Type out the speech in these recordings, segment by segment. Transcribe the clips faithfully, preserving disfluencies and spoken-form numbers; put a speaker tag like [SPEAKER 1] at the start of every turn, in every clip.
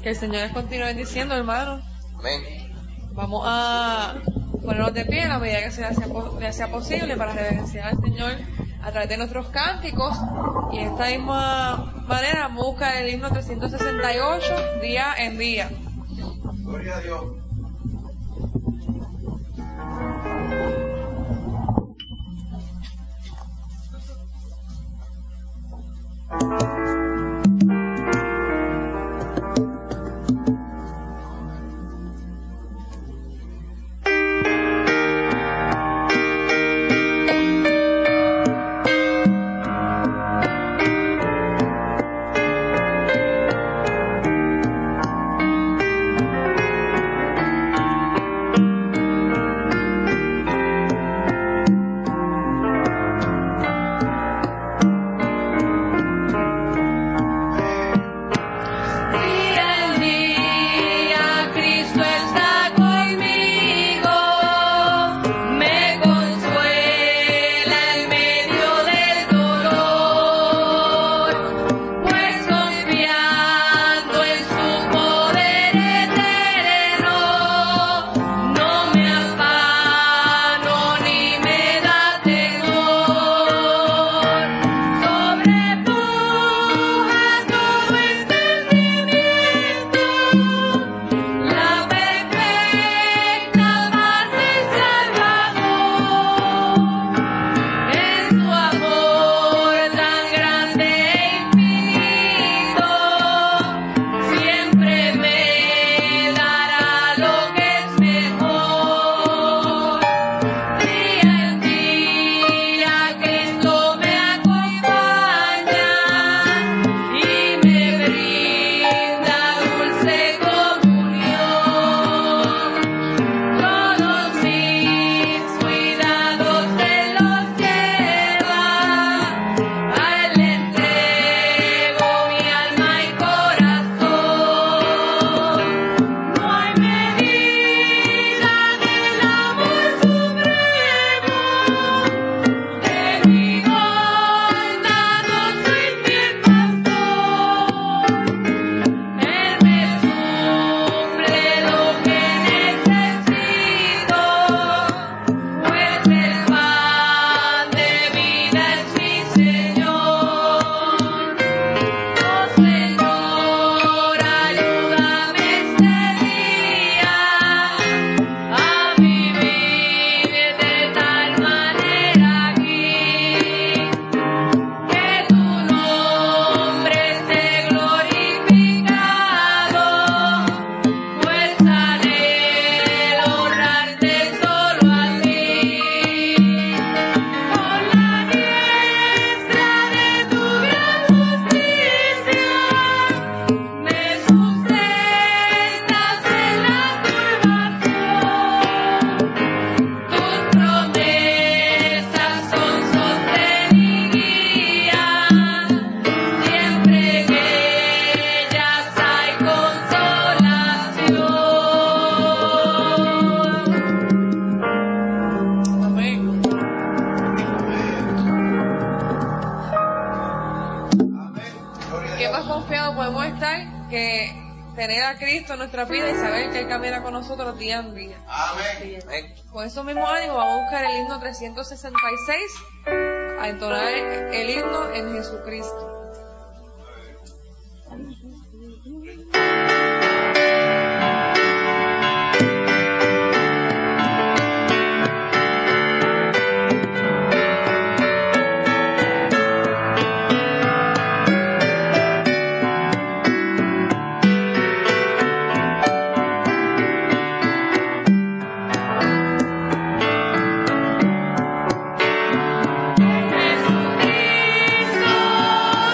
[SPEAKER 1] Que el Señor les continúe bendiciendo, hermanos.
[SPEAKER 2] Amén.
[SPEAKER 1] Vamos a ponernos de pie en la medida que sea, sea, sea posible para reverenciar al Señor a través de nuestros cánticos. Y de esta misma manera busca el himno trescientos sesenta y ocho, día en día.
[SPEAKER 2] Gloria a Dios.
[SPEAKER 1] tener a Cristo en nuestra vida y saber que Él camina con nosotros día en día.
[SPEAKER 2] Amén. Amén.
[SPEAKER 1] Con eso mismo ánimo vamos a buscar el himno trescientos sesenta y seis, a entonar el himno en Jesucristo.
[SPEAKER 3] Jesucristo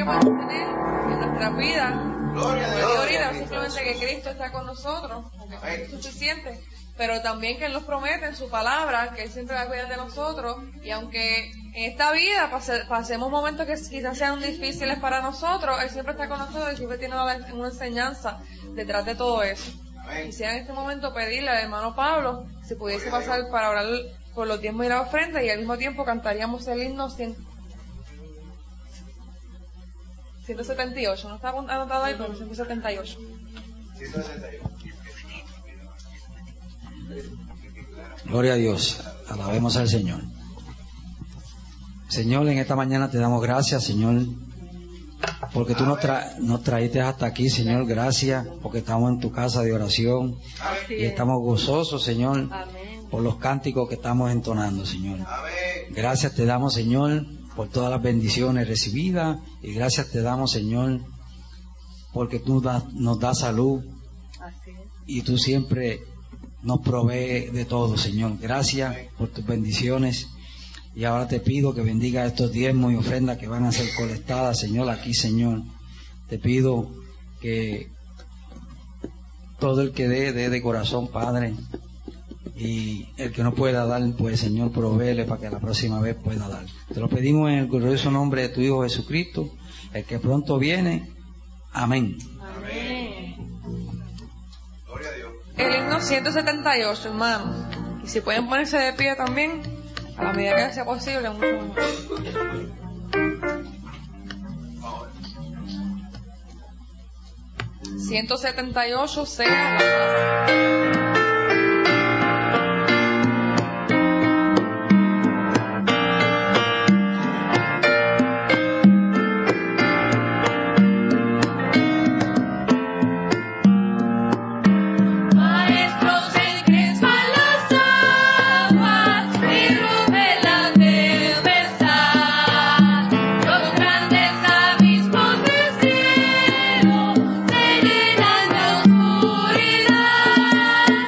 [SPEAKER 1] que podemos tener en nuestra vida.
[SPEAKER 2] Gloria a
[SPEAKER 1] Como
[SPEAKER 2] Dios.
[SPEAKER 1] digo ahorita, simplemente que Cristo está con nosotros, porque es suficiente, pero también que Él nos promete en su palabra que Él siempre va a cuidar de nosotros, y aunque en esta vida pase, pasemos momentos que quizás sean difíciles para nosotros, Él siempre está con nosotros y siempre tiene una, una enseñanza detrás de todo eso.
[SPEAKER 2] Amén.
[SPEAKER 1] Quisiera en este momento pedirle al hermano Pablo si pudiese pasar para orar por los diezmos y la ofrenda, y al mismo tiempo cantaríamos el himno cien, ciento setenta y ocho, no está anotado ahí, pero ciento setenta y ocho.
[SPEAKER 2] ciento sesenta y uno.
[SPEAKER 3] Gloria a Dios, alabemos al Señor. Señor, en esta mañana te damos gracias, Señor, porque tú nos, tra nos traíste hasta aquí, Señor. Gracias porque estamos en tu casa de oración y estamos gozosos, Señor, por los cánticos que estamos entonando, Señor. Gracias te damos, Señor, por todas las bendiciones recibidas, y gracias te damos, Señor, porque tú das, nos das salud y tú siempre nos provee de todo, Señor. Gracias por tus bendiciones. Y ahora te pido que bendiga estos diezmos y ofrendas que van a ser colectadas, Señor, aquí, Señor. Te pido que todo el que dé, dé de corazón, Padre. Y el que no pueda dar, pues, Señor, provéele para que la próxima vez pueda dar. Te lo pedimos en el glorioso nombre de tu Hijo Jesucristo, el que pronto viene. Amén.
[SPEAKER 1] Amén.
[SPEAKER 2] Gloria a Dios.
[SPEAKER 1] El himno ciento setenta y ocho, hermano. Y si pueden ponerse de pie también, a la medida que sea posible, mucho mejor. ciento setenta y ocho, sea la
[SPEAKER 4] Oscuridad.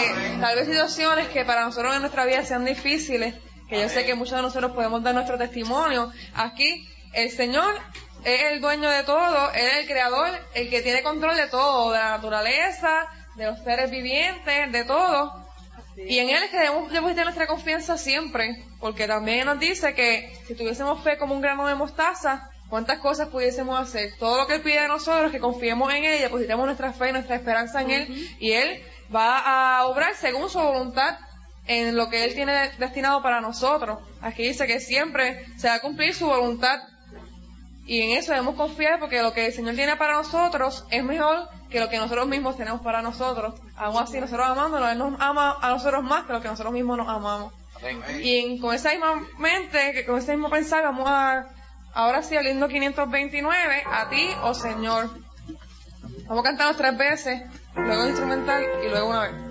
[SPEAKER 1] que tal vez situaciones que para nosotros en nuestra vida sean difíciles, que yo sé que muchos de nosotros podemos dar nuestro testimonio, aquí el Señor es el dueño de todo, Él es el creador, el que tiene control de todo, de la naturaleza, de los seres vivientes, de todo. Y en Él es que debemos depositar nuestra confianza siempre, porque también nos dice que si tuviésemos fe como un grano de mostaza, ¿cuántas cosas pudiésemos hacer? Todo lo que Él pide a nosotros, que confiemos en Él, y depositemos nuestra fe y nuestra esperanza en Él, uh-huh. y Él va a obrar según su voluntad en lo que Él tiene destinado para nosotros. Aquí dice que siempre se va a cumplir su voluntad, y en eso debemos confiar, porque lo que el Señor tiene para nosotros es mejor que lo que nosotros mismos tenemos para nosotros. Aún así, nosotros amándonos, Él nos ama a nosotros más que lo que nosotros mismos nos amamos. Amén. Y en, con esa misma mente, que con ese mismo pensar, vamos a, ahora sí, al himno quinientos veintinueve, a ti, oh Señor. Vamos a cantarnos tres veces, luego instrumental y luego una vez.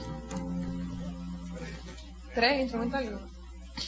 [SPEAKER 1] Tres instrumental y una.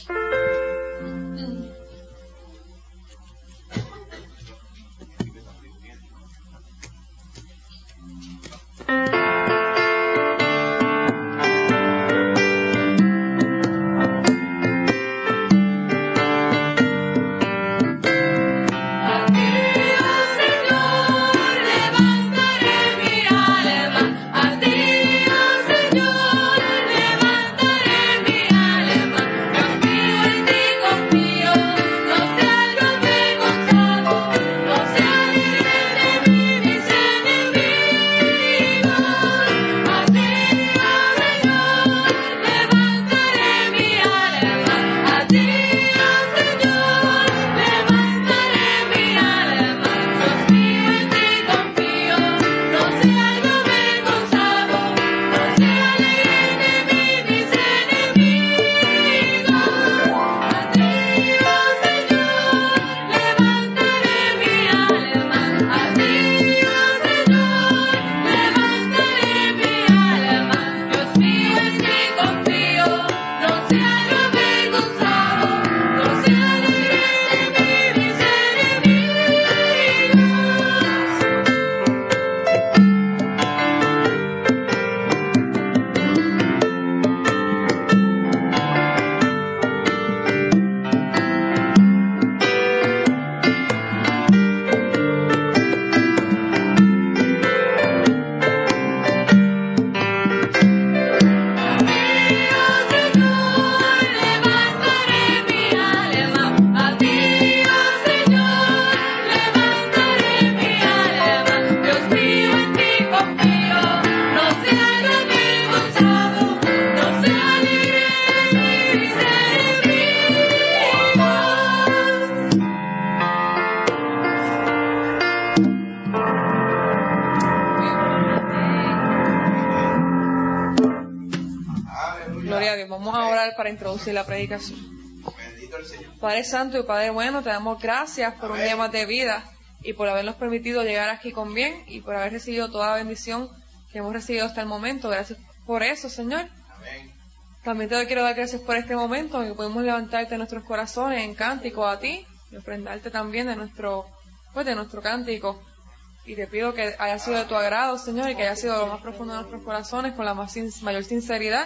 [SPEAKER 1] Para introducir la predicación.
[SPEAKER 2] Bendito el Señor.
[SPEAKER 1] Padre Santo y Padre Bueno, te damos gracias por Amén. Un día más de vida y por habernos permitido llegar aquí con bien y por haber recibido toda la bendición que hemos recibido hasta el momento. Gracias por eso, Señor.
[SPEAKER 2] Amén.
[SPEAKER 1] También te quiero dar gracias por este momento en que podemos levantarte nuestros corazones en cántico a ti y ofrendarte también de nuestro, pues de nuestro cántico. Y te pido que haya sido de tu agrado, Señor, y que haya sido lo más profundo de nuestros corazones con la más sin, mayor sinceridad.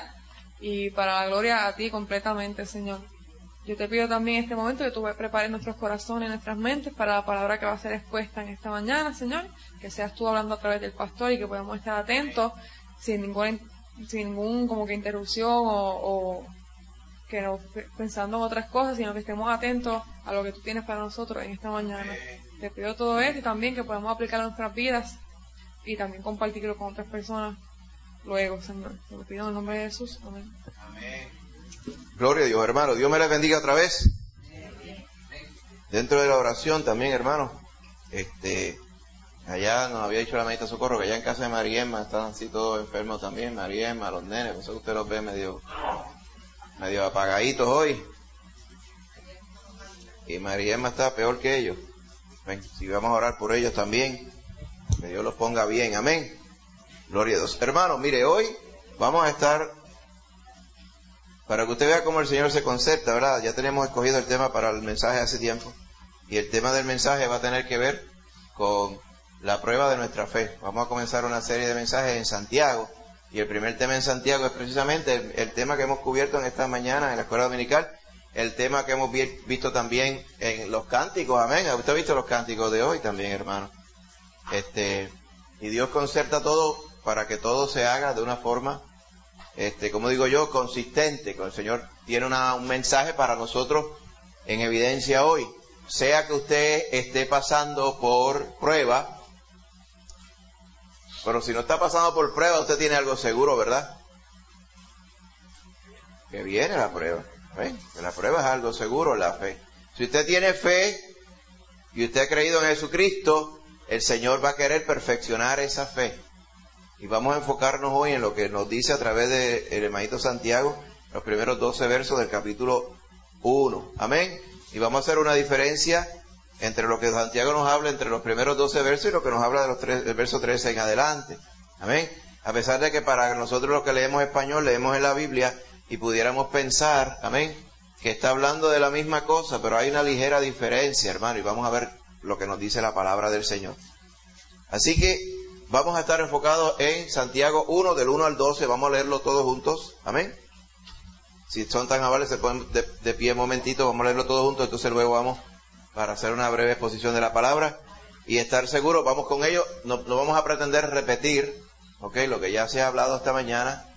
[SPEAKER 1] Y para la gloria a ti completamente, Señor. Yo te pido también en este momento que tú prepares nuestros corazones y nuestras mentes para la palabra que va a ser expuesta en esta mañana, Señor. Que seas tú hablando a través del pastor y que podamos estar atentos sin ningún, sin ningún como que interrupción o, o que no pensando en otras cosas, sino que estemos atentos a lo que tú tienes para nosotros en esta mañana. Te pido todo esto y también que podamos aplicarlo en nuestras vidas y también compartirlo con otras personas. Luego, Señor, te lo pido en el nombre de Jesús. Amén.
[SPEAKER 2] Amén. Gloria a Dios, hermano. Dios me les bendiga otra vez. Dentro de la oración también, hermano. Este, allá nos había dicho la maestra Socorro que allá en casa de Mariemma están así todos enfermos también. Mariemma, los nenes, por eso que usted los ve medio, medio apagaditos hoy. Y Mariemma está peor que ellos. Ven, si vamos a orar por ellos también, que Dios los ponga bien. Amén. Gloria a Dios. Hermano, mire, hoy vamos a estar, para que usted vea cómo el Señor se concerta, ¿verdad? Ya tenemos escogido el tema para el mensaje hace tiempo. Y el tema del mensaje va a tener que ver con la prueba de nuestra fe. Vamos a comenzar una serie de mensajes en Santiago. Y el primer tema en Santiago es precisamente el, el tema que hemos cubierto en esta mañana en la escuela dominical, el tema que hemos vi, visto también en los cánticos, amén. Usted ha visto los cánticos de hoy también, hermano. Este, y Dios concerta todo para que todo se haga de una forma, este, como digo yo, consistente. El Señor tiene una, un mensaje para nosotros en evidencia hoy. Sea que usted esté pasando por prueba, pero si no está pasando por prueba, usted tiene algo seguro, ¿verdad? Que viene la prueba. ¿Ven? Que la prueba es algo seguro, la fe. Si usted tiene fe y usted ha creído en Jesucristo, el Señor va a querer perfeccionar esa fe. Y vamos a enfocarnos hoy en lo que nos dice a través del hermanito Santiago, los primeros doce versos del capítulo uno. Amén. Y vamos a hacer una diferencia entre lo que Santiago nos habla entre los primeros doce versos y lo que nos habla de los tres, del verso trece en adelante. Amén. A pesar de que para nosotros los que leemos español, leemos en la Biblia y pudiéramos pensar, amén, que está hablando de la misma cosa, pero hay una ligera diferencia, hermano, y vamos a ver lo que nos dice la palabra del Señor. Así que vamos a estar enfocados en Santiago uno, del uno al doce, vamos a leerlo todos juntos, amén. Si son tan amables, se ponen de, de pie un momentito, vamos a leerlo todos juntos, entonces luego vamos para hacer una breve exposición de la palabra y estar seguros, vamos con ello, no, no vamos a pretender repetir, ok, lo que ya se ha hablado esta mañana,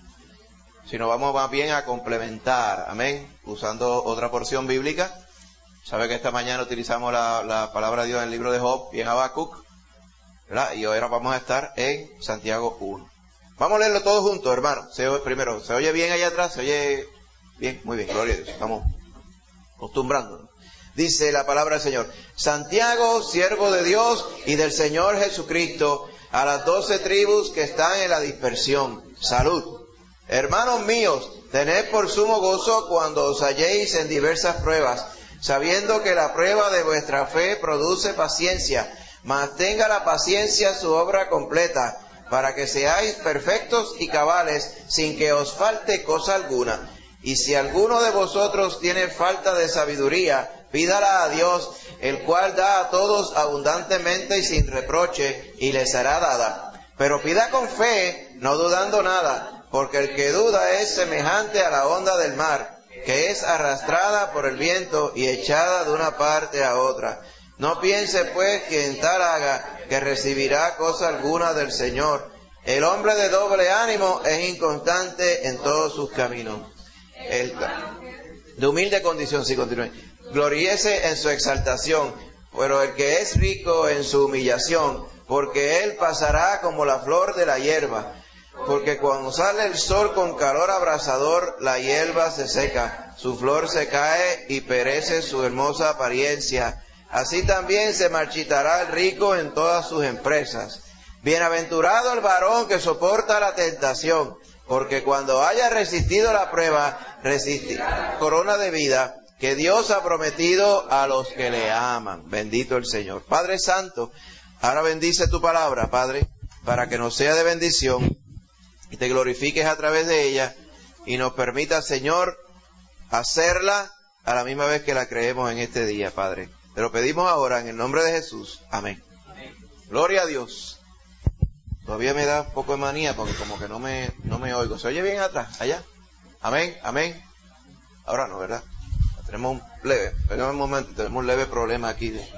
[SPEAKER 2] sino vamos más bien a complementar, amén, usando otra porción bíblica. Sabe que esta mañana utilizamos la, la palabra de Dios en el libro de Job y en Habacuc, ¿verdad? Y ahora vamos a estar en Santiago uno. Vamos a leerlo todos juntos, hermano. Se oye, primero, ¿se oye bien allá atrás? ¿Se oye bien? Muy bien, gloria a Dios. Estamos acostumbrándonos. Dice la palabra del Señor: Santiago, siervo de Dios y del Señor Jesucristo, a las doce tribus que están en la dispersión. Salud. Hermanos míos, tened por sumo gozo cuando os halléis en diversas pruebas, sabiendo que la prueba de vuestra fe produce paciencia, mas tenga la paciencia su obra completa, para que seáis perfectos y cabales, sin que os falte cosa alguna. Y si alguno de vosotros tiene falta de sabiduría, pídala a Dios, el cual da a todos abundantemente y sin reproche, y le será dada. Pero pida con fe, no dudando nada, porque el que duda es semejante a la onda del mar, que es arrastrada por el viento y echada de una parte a otra. No piense pues quien tal haga, que recibirá cosa alguna del Señor. El hombre de doble ánimo es inconstante en todos sus caminos. El, de humilde condición, sí, continúe. Gloríese en su exaltación, pero el que es rico en su humillación, porque él pasará como la flor de la hierba. Porque cuando sale el sol con calor abrasador, la hierba se seca, su flor se cae y perece su hermosa apariencia. Así también se marchitará el rico en todas sus empresas. Bienaventurado el varón que soporta la tentación, porque cuando haya resistido la prueba, resistirá la corona de vida que Dios ha prometido a los que le aman. Bendito el Señor. Padre Santo, ahora bendice tu palabra, Padre, para que nos sea de bendición y te glorifiques a través de ella y nos permita, Señor, hacerla a la misma vez que la creemos en este día, Padre. Te lo pedimos ahora en el nombre de Jesús. Amén. Amén. Gloria a Dios. Todavía me da un poco de manía porque como que no me, no me oigo. ¿Se oye bien atrás? Allá. Amén, amén. Ahora no, ¿verdad? Tenemos un leve, espera un momento, tenemos un leve problema aquí. De...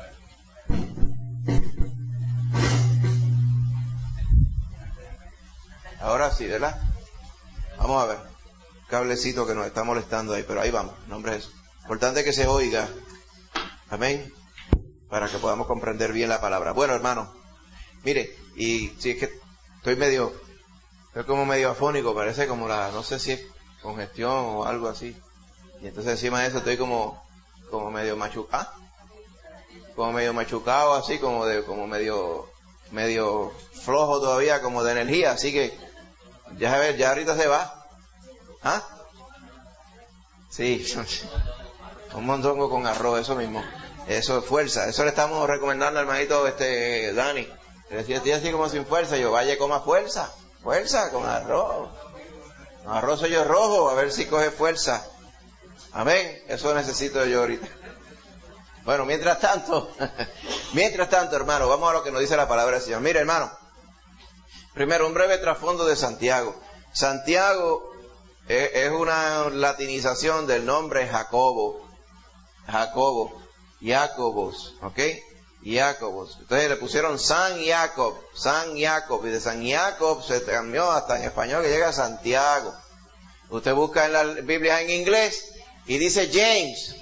[SPEAKER 2] Ahora sí, ¿verdad? Vamos a ver. Cablecito que nos está molestando ahí, pero ahí vamos. En nombre de Jesús. Importante que se oiga. Amén. Para que podamos comprender bien la palabra. Bueno, hermano. Mire, y si es que estoy medio, estoy como medio afónico, parece como la, no sé si es congestión o algo así. Y entonces encima de eso estoy como, como medio machucado, como medio machucado así, como de, como medio, medio flojo todavía, como de energía, así que, ya a ver, ya ahorita se va. ¿Ah? Sí, un mondongo con arroz, eso mismo. Eso es fuerza, eso le estamos recomendando al hermanito este Dani. Le decía, estoy así como sin fuerza, yo, vaya, coma fuerza, fuerza, con arroz. Con arroz soy yo rojo, a ver si coge fuerza. Amén, eso necesito yo ahorita. Bueno, mientras tanto, mientras tanto, hermano, vamos a lo que nos dice la palabra del Señor. Mire, hermano, primero, un breve trasfondo de Santiago. Santiago es, es una latinización del nombre Jacobo. Jacobo. Jacobos, ¿ok? Jacobos. Entonces le pusieron San Jacob, San Jacob, y de San Jacob se cambió hasta en español que llega a Santiago. Usted busca en la Biblia en inglés y dice James.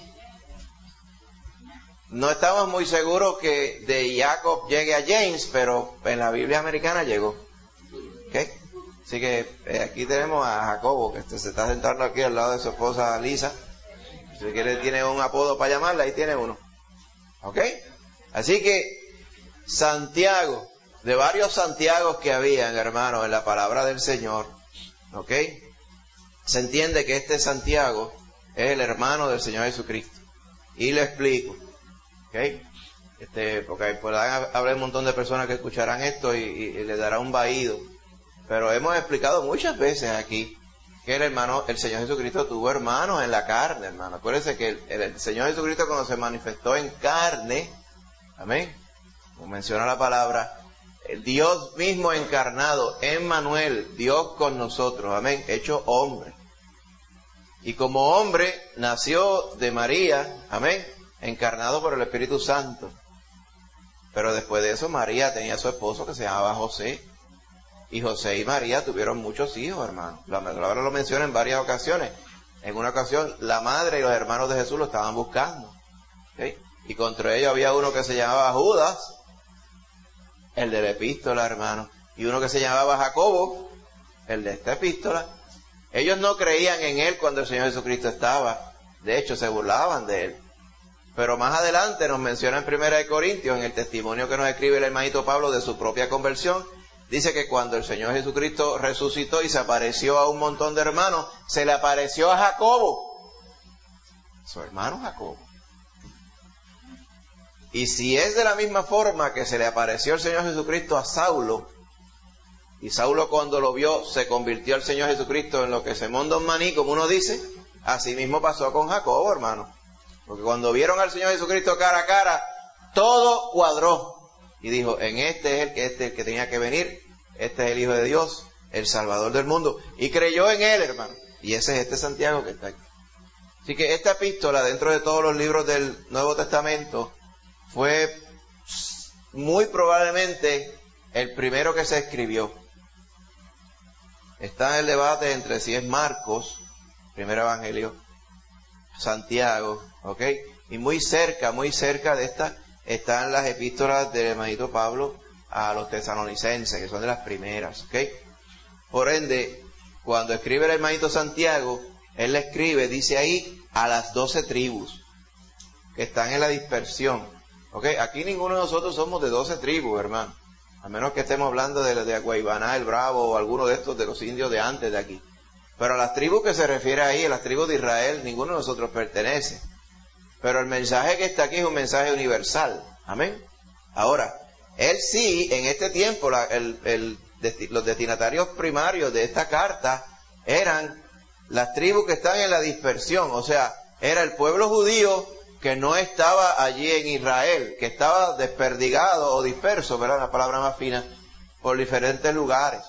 [SPEAKER 2] No estamos muy seguros que de Jacob llegue a James, pero en la Biblia americana llegó. ¿Ok? Así que eh, aquí tenemos a Jacobo, que este se está sentando aquí al lado de su esposa Lisa. Si quiere tiene un apodo para llamarla, ahí tiene uno. ¿Ok? Así que Santiago, de varios Santiagos que habían, hermanos, en la palabra del Señor, ¿ok? Se entiende que este Santiago es el hermano del Señor Jesucristo. Y le explico. ¿Ok? Este, porque podrán haber un montón de personas que escucharán esto y, y, y le dará un vaído. Pero hemos explicado muchas veces aquí que el hermano, el Señor Jesucristo tuvo hermanos en la carne, hermano. Acuérdense que el, el, el Señor Jesucristo cuando se manifestó en carne, amén, como menciona la palabra, el Dios mismo encarnado, Emmanuel, Dios con nosotros, amén, hecho hombre. Y como hombre nació de María, amén, encarnado por el Espíritu Santo. Pero después de eso María tenía a su esposo que se llamaba José. Y José y María tuvieron muchos hijos, hermano. La palabra lo menciona en varias ocasiones. En una ocasión la madre y los hermanos de Jesús lo estaban buscando. ¿Okay? Y contra ellos había uno que se llamaba Judas, el de la epístola, hermano. Y uno que se llamaba Jacobo, el de esta epístola. Ellos no creían en él cuando el Señor Jesucristo estaba. De hecho, se burlaban de él. Pero más adelante nos menciona en Primera de Corintios, en el testimonio que nos escribe el hermanito Pablo de su propia conversión, dice que cuando el Señor Jesucristo resucitó y se apareció a un montón de hermanos, se le apareció a Jacobo, su hermano Jacobo. Y si es de la misma forma que se le apareció el Señor Jesucristo a Saulo, y Saulo cuando lo vio se convirtió al Señor Jesucristo en lo que se monda un maní, como uno dice, así mismo pasó con Jacobo, hermano. Porque cuando vieron al Señor Jesucristo cara a cara, todo cuadró. Y dijo, en este es el que, este es el que tenía que venir, este es el Hijo de Dios, el Salvador del mundo. Y creyó en él, hermano. Y ese es este Santiago que está aquí. Así que esta epístola, dentro de todos los libros del Nuevo Testamento, fue muy probablemente el primero que se escribió. Está en el debate entre si es Marcos, primer evangelio, Santiago, ¿ok? Y muy cerca, muy cerca de esta están las epístolas del hermanito Pablo a los tesalonicenses, que son de las primeras, ¿ok? Por ende, cuando escribe el hermanito Santiago, él le escribe, dice ahí, a las doce tribus que están en la dispersión, ¿ok? Aquí ninguno de nosotros somos de doce tribus, hermano, a menos que estemos hablando de, de Guaybaná, el Bravo, o alguno de estos de los indios de antes de aquí. Pero a las tribus que se refiere ahí, a las tribus de Israel, ninguno de nosotros pertenece. Pero el mensaje que está aquí es un mensaje universal. Amén. Ahora, él sí, en este tiempo, la, el, el, los destinatarios primarios de esta carta eran las tribus que están en la dispersión. O sea, era el pueblo judío que no estaba allí en Israel, que estaba desperdigado o disperso, ¿verdad? La palabra más fina, por diferentes lugares.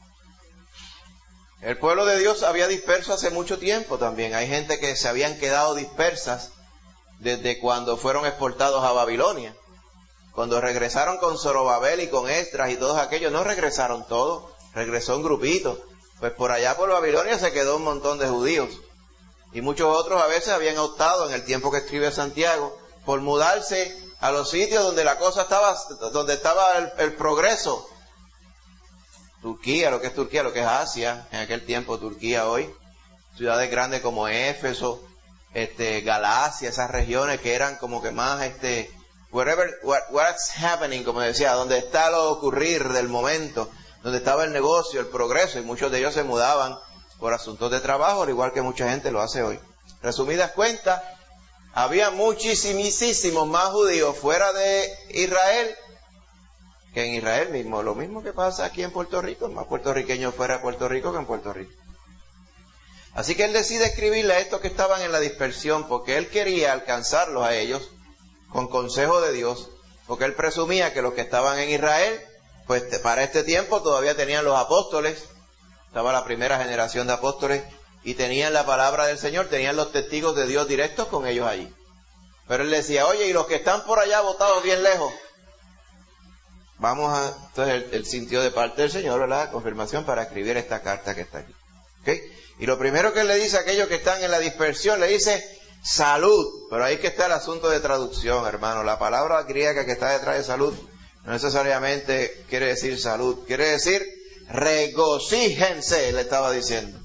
[SPEAKER 2] El pueblo de Dios había disperso hace mucho tiempo también. Hay gente que se habían quedado dispersas desde cuando fueron exportados a Babilonia. Cuando regresaron con Zorobabel y con Esdras y todos aquellos, no regresaron todos, regresó un grupito. Pues por allá por Babilonia se quedó un montón de judíos. Y muchos otros a veces habían optado, en el tiempo que escribe Santiago, por mudarse a los sitios donde la cosa estaba, donde estaba el, el progreso. Turquía, lo que es Turquía, lo que es Asia, en aquel tiempo Turquía hoy, ciudades grandes como Éfeso, este, Galacia, esas regiones que eran como que más, este, wherever, what, what's happening, como decía, donde está lo ocurrir del momento, donde estaba el negocio, el progreso, y muchos de ellos se mudaban por asuntos de trabajo, al igual que mucha gente lo hace hoy. Resumidas cuentas, había muchísimos más judíos fuera de Israel que en Israel mismo. Lo mismo que pasa aquí en Puerto Rico, más puertorriqueños fuera de Puerto Rico que en Puerto Rico. Así que él decide escribirle a estos que estaban en la dispersión, porque él quería alcanzarlos a ellos con consejo de Dios, porque él presumía que los que estaban en Israel, pues para este tiempo todavía tenían los apóstoles, estaba la primera generación de apóstoles y tenían la palabra del Señor, tenían los testigos de Dios directos con ellos allí. Pero él decía, oye, y los que están por allá botados bien lejos, vamos a... Entonces él, él sintió de parte del Señor, ¿verdad?, confirmación para escribir esta carta que está aquí. ¿Okay? Y lo primero que él le dice a aquellos que están en la dispersión, le dice salud. Pero ahí que está el asunto de traducción, hermano. La palabra griega que está detrás de salud no necesariamente quiere decir salud, quiere decir regocíjense, le estaba diciendo.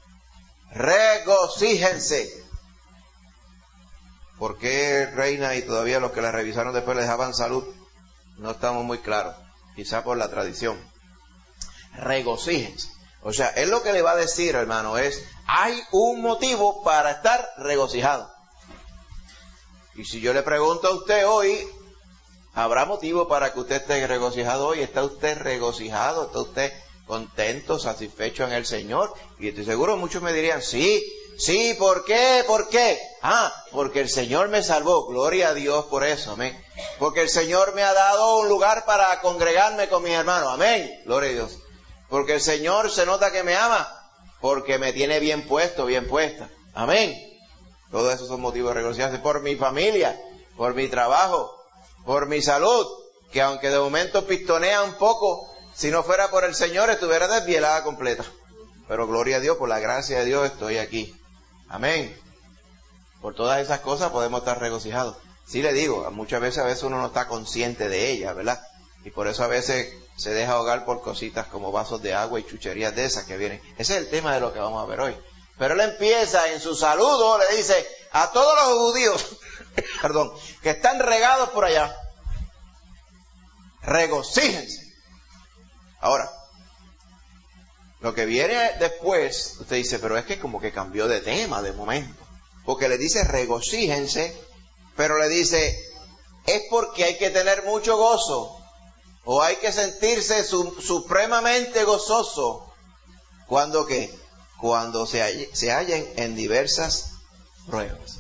[SPEAKER 2] Regocíjense. ¿Por qué reina y todavía los que la revisaron después le dejaban salud? No estamos muy claros. Quizá por la tradición. Regocíjense. O sea, él lo que le va a decir, hermano, es, hay un motivo para estar regocijado. Y si yo le pregunto a usted hoy, ¿habrá motivo para que usted esté regocijado hoy? ¿Está usted regocijado? ¿Está usted contento, satisfecho en el Señor? Y estoy seguro muchos me dirían, sí, sí, ¿por qué? ¿Por qué? Ah, porque el Señor me salvó. Gloria a Dios por eso, amén. Porque el Señor me ha dado un lugar para congregarme con mis hermanos, amén. Gloria a Dios. Porque el Señor se nota que me ama, porque me tiene bien puesto, bien puesta. Amén. Todos esos son motivos de regocijarse. Por mi familia, por mi trabajo, por mi salud, que aunque de momento pistonea un poco, si no fuera por el Señor estuviera desvielada completa. Pero gloria a Dios, por la gracia de Dios estoy aquí. Amén. Por todas esas cosas podemos estar regocijados. Sí le digo, muchas veces a veces uno no está consciente de ellas, ¿verdad? Y por eso a veces se deja ahogar por cositas como vasos de agua y chucherías de esas que vienen. Ese es el tema de lo que vamos a ver hoy. Pero él empieza en su saludo, le dice a todos los judíos, perdón, que están regados por allá, regocíjense. Ahora, lo que viene después, usted dice, pero es que como que cambió de tema de momento. Porque le dice regocíjense, pero le dice, es porque hay que tener mucho gozo. O hay que sentirse su, supremamente gozoso. ¿Cuándo qué? Cuando se, hall, se hallen en diversas pruebas.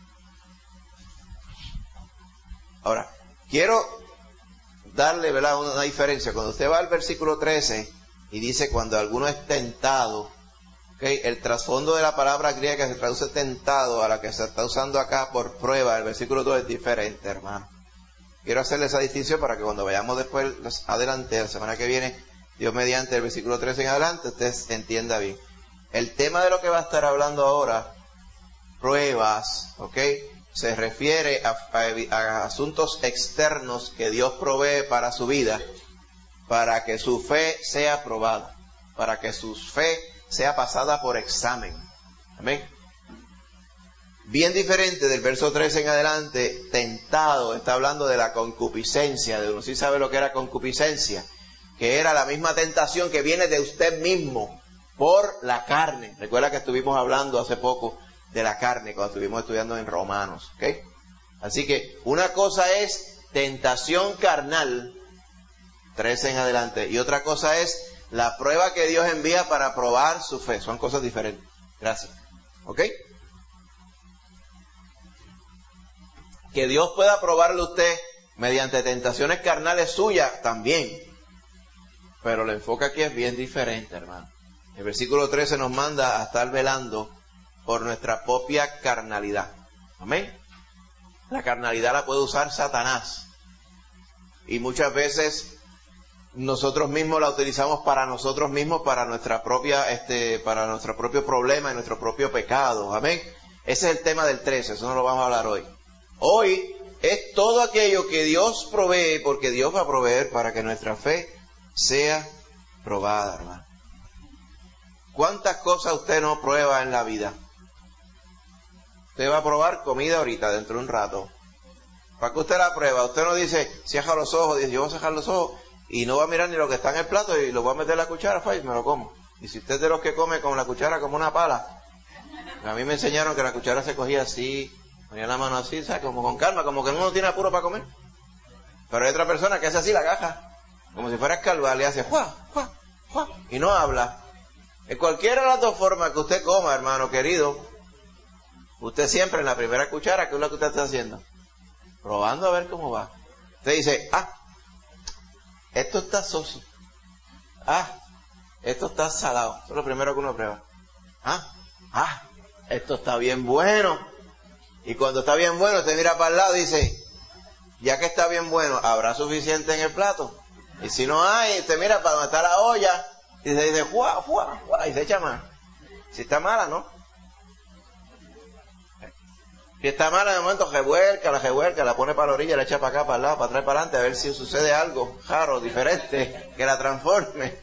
[SPEAKER 2] Ahora, quiero darle, ¿verdad?, una diferencia. Cuando usted va al versículo trece y dice cuando alguno es tentado, ¿okay?, el trasfondo de la palabra griega que se traduce tentado a la que se está usando acá por prueba, el versículo dos es diferente, hermano. Quiero hacerle esa distinción para que cuando vayamos después adelante, la semana que viene, Dios mediante el versículo trece en adelante, usted entienda bien. El tema de lo que va a estar hablando ahora, pruebas, ¿ok?, se refiere a, a, a asuntos externos que Dios provee para su vida, para que su fe sea probada, para que su fe sea pasada por examen. Amén. Bien diferente del verso trece en adelante, tentado, está hablando de la concupiscencia, de uno sí sabe lo que era concupiscencia, que era la misma tentación que viene de usted mismo por la carne. Recuerda que estuvimos hablando hace poco de la carne cuando estuvimos estudiando en Romanos, ¿ok? Así que una cosa es tentación carnal, trece en adelante, y otra cosa es la prueba que Dios envía para probar su fe. Son cosas diferentes. Gracias. ¿Ok? Que Dios pueda probarle a usted mediante tentaciones carnales suyas también. Pero el enfoque aquí es bien diferente, hermano. El versículo trece nos manda a estar velando por nuestra propia carnalidad. Amén. La carnalidad la puede usar Satanás. Y muchas veces nosotros mismos la utilizamos para nosotros mismos, para nuestra propia, este, para nuestro propio problema y nuestro propio pecado. Amén. Ese es el tema del trece, eso no lo vamos a hablar hoy. Hoy es todo aquello que Dios provee, porque Dios va a proveer para que nuestra fe sea probada, hermano. ¿Cuántas cosas usted no prueba en la vida? Usted va a probar comida ahorita, dentro de un rato. ¿Para qué usted la prueba? Usted no dice, cierra los ojos, dice, yo voy a cerrar los ojos y no va a mirar ni lo que está en el plato y lo voy a meter en la cuchara, y me lo como. Y si usted es de los que come con la cuchara como una pala, a mí me enseñaron que la cuchara se cogía así, ponía la mano así, ¿sabes? Como con calma, como que uno tiene apuro para comer. Pero hay otra persona que hace así la caja, como si fuera a escarbar, le hace ¡juá, juá, juá! Y no habla. En cualquiera de las dos formas que usted coma, hermano querido, usted siempre en la primera cuchara, ¿qué es lo que usted está haciendo? Probando a ver cómo va. Usted dice, ah, esto está soso. Ah, esto está salado. Eso es lo primero que uno prueba. Ah, ah, esto está bien bueno. Y cuando está bien bueno, usted mira para el lado y dice, ya que está bien bueno, ¿habrá suficiente en el plato? Y si no hay, usted mira para donde está la olla y se dice, ¡fuá, fuá, fuá! Y se echa más. Si está mala, ¿no? Si está mala, de momento revuelca, la revuelca, la pone para la orilla, la echa para acá, para el lado, para atrás, para adelante, a ver si sucede algo raro, diferente, que la transforme.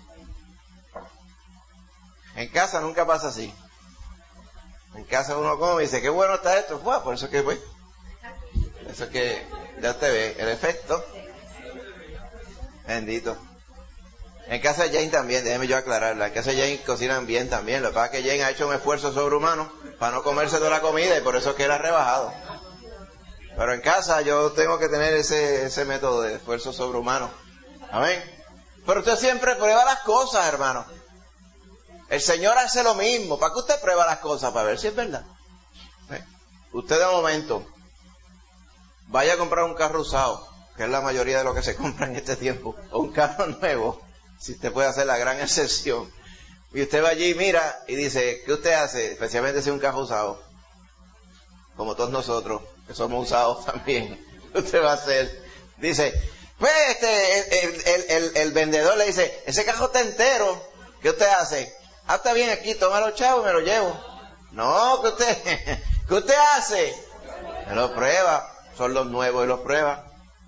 [SPEAKER 2] En casa nunca pasa así. En casa uno come y dice, qué bueno está esto. Bueno, por eso que, pues, eso que, ya te ve, el efecto. Bendito. En casa de Jane también, déjeme yo aclararla. En casa de Jane cocinan bien también. Lo que pasa es que Jane ha hecho un esfuerzo sobrehumano para no comerse toda la comida y por eso es que él ha rebajado. Pero en casa yo tengo que tener ese, ese método de esfuerzo sobrehumano. Amén. Pero usted siempre prueba las cosas, hermano. El Señor hace lo mismo. ¿Para qué usted prueba las cosas? Para ver si es verdad. ¿Eh? Usted de momento vaya a comprar un carro usado, que es la mayoría de lo que se compra en este tiempo, o un carro nuevo, si usted puede hacer la gran excepción. Y usted va allí y mira y dice, ¿qué usted hace? Especialmente si es un carro usado. Como todos nosotros, que somos usados también. Usted va a hacer. Dice, pues este, el, el, el, el vendedor le dice, ese carro está entero. ¿Qué usted hace? Ah, está bien aquí, toma los chavos y me lo llevo. No, ¿qué usted, ¿qué usted hace? Me lo prueba. Son los nuevos y los prueba.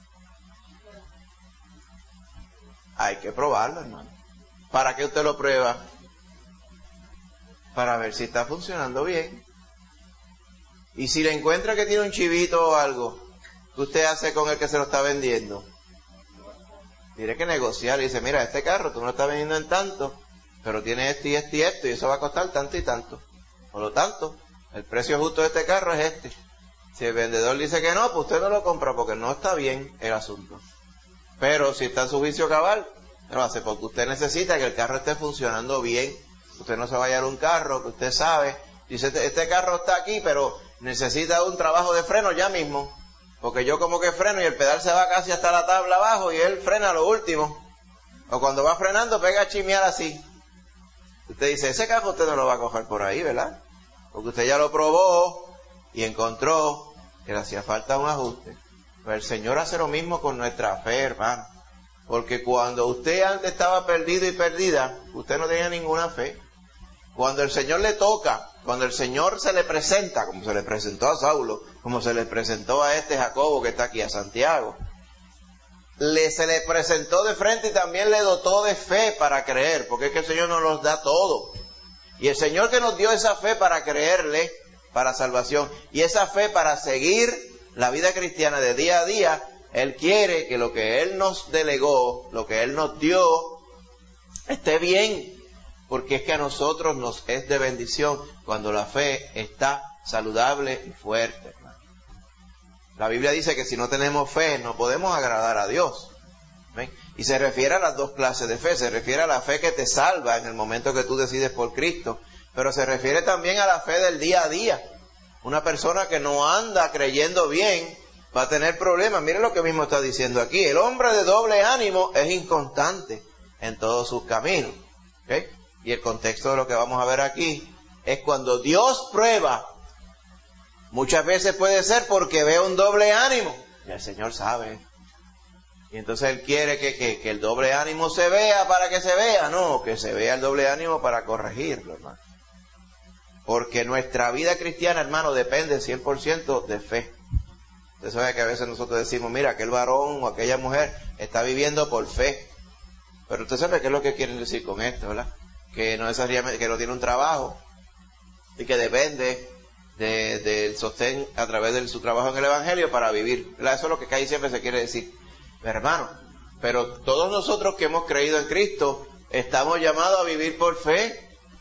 [SPEAKER 2] Hay que probarlo, hermano. ¿Para qué usted lo prueba? Para ver si está funcionando bien. Y si le encuentra que tiene un chivito o algo, ¿qué usted hace con el que se lo está vendiendo? Tiene que negociar y dice, mira, este carro tú no lo estás vendiendo en tanto, pero tiene esto y esto y esto, y eso va a costar tanto y tanto. Por lo tanto, el precio justo de este carro es este. Si el vendedor dice que no, pues usted no lo compra porque no está bien el asunto. Pero si está en su juicio cabal, lo hace porque usted necesita que el carro esté funcionando bien. Usted no se vaya a dar un carro que usted sabe, dice, este carro está aquí, pero necesita un trabajo de freno ya mismo. Porque yo como que freno y el pedal se va casi hasta la tabla abajo y él frena a lo último. O cuando va frenando pega a chimear así. Usted dice, ese carro usted no lo va a coger por ahí, ¿verdad? Porque usted ya lo probó y encontró que le hacía falta un ajuste. Pero el Señor hace lo mismo con nuestra fe, hermano. Porque cuando usted antes estaba perdido y perdida, usted no tenía ninguna fe. Cuando el Señor le toca, cuando el Señor se le presenta, como se le presentó a Saulo, como se le presentó a este Jacobo que está aquí, a Santiago, le, se le presentó de frente y también le dotó de fe para creer, porque es que el Señor nos los da todo. Y el Señor que nos dio esa fe para creerle, para salvación, y esa fe para seguir la vida cristiana de día a día, Él quiere que lo que Él nos delegó, lo que Él nos dio, esté bien, porque es que a nosotros nos es de bendición cuando la fe está saludable y fuerte, hermano. La Biblia dice que si no tenemos fe no podemos agradar a Dios. ¿Ven? Y se refiere a las dos clases de fe. Se refiere a la fe que te salva en el momento que tú decides por Cristo, pero se refiere también a la fe del día a día. Una persona que no anda creyendo bien va a tener problemas. Mire lo que mismo está diciendo aquí. El hombre de doble ánimo es inconstante en todos sus caminos. ¿Okay? Y el contexto de lo que vamos a ver aquí es cuando Dios prueba. Muchas veces puede ser porque ve un doble ánimo. Y el Señor sabe. Y entonces Él quiere que, que, que el doble ánimo se vea para que se vea. No, que se vea el doble ánimo para corregirlo, hermano. Porque nuestra vida cristiana, hermano, depende cien por ciento de fe. Usted sabe que a veces nosotros decimos, mira, aquel varón o aquella mujer está viviendo por fe. Pero usted sabe qué es lo que quieren decir con esto, ¿verdad? Que no necesariamente, que no tiene un trabajo y que depende del de sostén a través de su trabajo en el Evangelio para vivir, ¿verdad? Eso es lo que casi siempre se quiere decir. Pero, hermano, pero todos nosotros que hemos creído en Cristo estamos llamados a vivir por fe,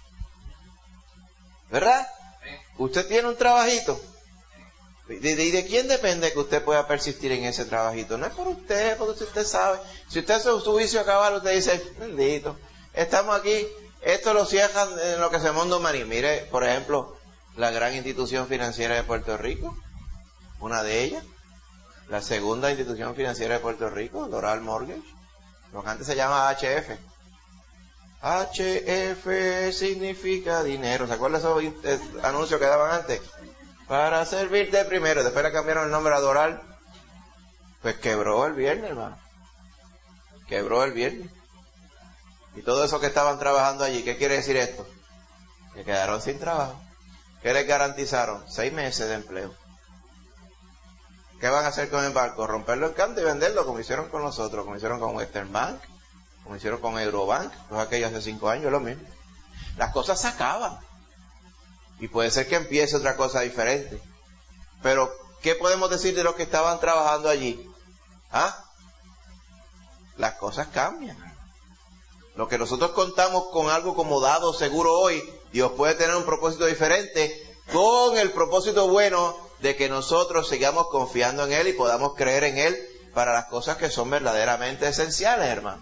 [SPEAKER 2] ¿verdad? Usted tiene un trabajito. ¿Y de, de, de quién depende que usted pueda persistir en ese trabajito? No es por usted, porque usted sabe. Si usted hace su juicio cabal, usted dice, bendito, estamos aquí, esto lo cierran en lo que se monta un maní. Mire, por ejemplo, la gran institución financiera de Puerto Rico, una de ellas, la segunda institución financiera de Puerto Rico, Doral Mortgage, lo que antes se llama H F. H F significa dinero. ¿Se acuerdan esos anuncios que daban antes? Para servirte primero. Después le cambiaron el nombre a adorar. Pues quebró el viernes, hermano. Quebró el viernes. Y todo eso que estaban trabajando allí, ¿qué quiere decir esto? Que quedaron sin trabajo. ¿Qué les garantizaron? Seis meses de empleo. ¿Qué van a hacer con el barco? Romperlo en canto y venderlo, como hicieron con nosotros, como hicieron con Western Bank, como hicieron con Eurobank, pues aquello hace cinco años, lo mismo. Las cosas se acaban. Y puede ser que empiece otra cosa diferente. Pero, ¿qué podemos decir de los que estaban trabajando allí? ¿Ah? Las cosas cambian. Lo que nosotros contamos con algo como dado seguro hoy, Dios puede tener un propósito diferente, con el propósito bueno de que nosotros sigamos confiando en Él y podamos creer en Él para las cosas que son verdaderamente esenciales, hermano.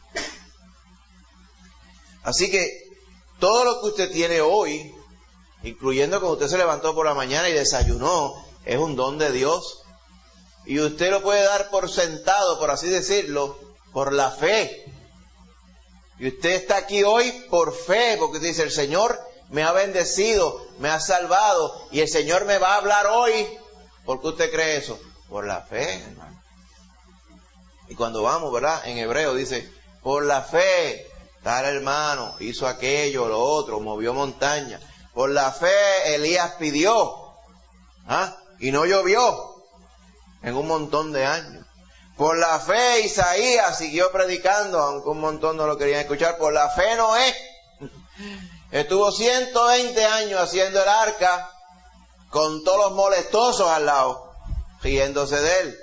[SPEAKER 2] Así que todo lo que usted tiene hoy, incluyendo cuando usted se levantó por la mañana y desayunó, es un don de Dios. Y usted lo puede dar por sentado, por así decirlo, por la fe. Y usted está aquí hoy por fe, porque dice, el Señor me ha bendecido, me ha salvado, y el Señor me va a hablar hoy. ¿Por qué usted cree eso? Por la fe, hermano. Y cuando vamos, ¿verdad? En hebreo dice, por la fe, tal hermano hizo aquello, lo otro, movió montaña. Por la fe Elías pidió, ¿ah? Y no llovió en un montón de años. Por la fe Isaías siguió predicando, aunque un montón no lo querían escuchar. Por la fe Noé estuvo ciento veinte años haciendo el arca, con todos los molestosos al lado, riéndose de él.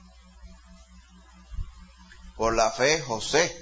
[SPEAKER 2] Por la fe José,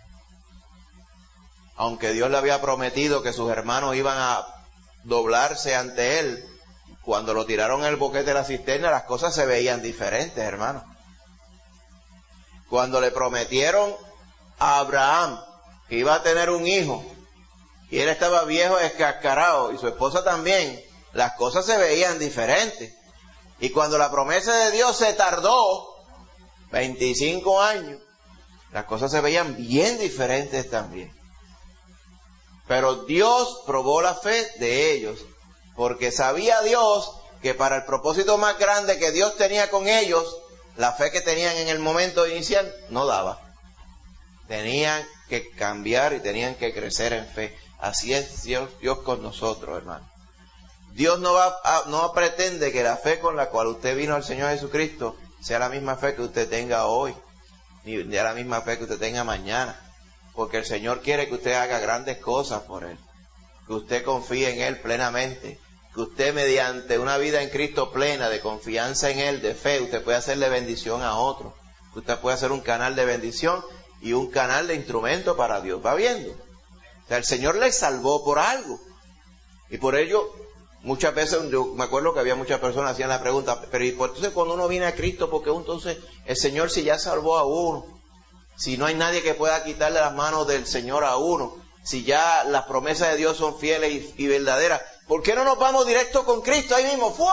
[SPEAKER 2] aunque Dios le había prometido que sus hermanos iban a doblarse ante él, cuando lo tiraron en el boquete de la cisterna, las cosas se veían diferentes, hermano. Cuando le prometieron a Abraham que iba a tener un hijo, y él estaba viejo, descascarado, y su esposa también, las cosas se veían diferentes. Y cuando la promesa de Dios se tardó veinticinco años, las cosas se veían bien diferentes también. Pero Dios probó la fe de ellos, porque sabía Dios que para el propósito más grande que Dios tenía con ellos, la fe que tenían en el momento inicial no daba. Tenían que cambiar y tenían que crecer en fe. Así es Dios, Dios con nosotros, hermano. Dios no va a, no pretende que la fe con la cual usted vino al Señor Jesucristo sea la misma fe que usted tenga hoy, ni sea la misma fe que usted tenga mañana. Porque el Señor quiere que usted haga grandes cosas por Él, que usted confíe en Él plenamente, que usted mediante una vida en Cristo plena, de confianza en Él, de fe, usted puede hacerle bendición a otros, que usted puede hacer un canal de bendición y un canal de instrumento para Dios. ¿Va viendo? O sea, el Señor le salvó por algo, y por ello muchas veces, yo me acuerdo que había muchas personas que hacían la pregunta, pero ¿y por entonces cuando uno viene a Cristo, por qué entonces el Señor si ya salvó a uno? Si no hay nadie que pueda quitarle las manos del Señor a uno, si ya las promesas de Dios son fieles y, y verdaderas, ¿por qué no nos vamos directo con Cristo ahí mismo? ¡Fua!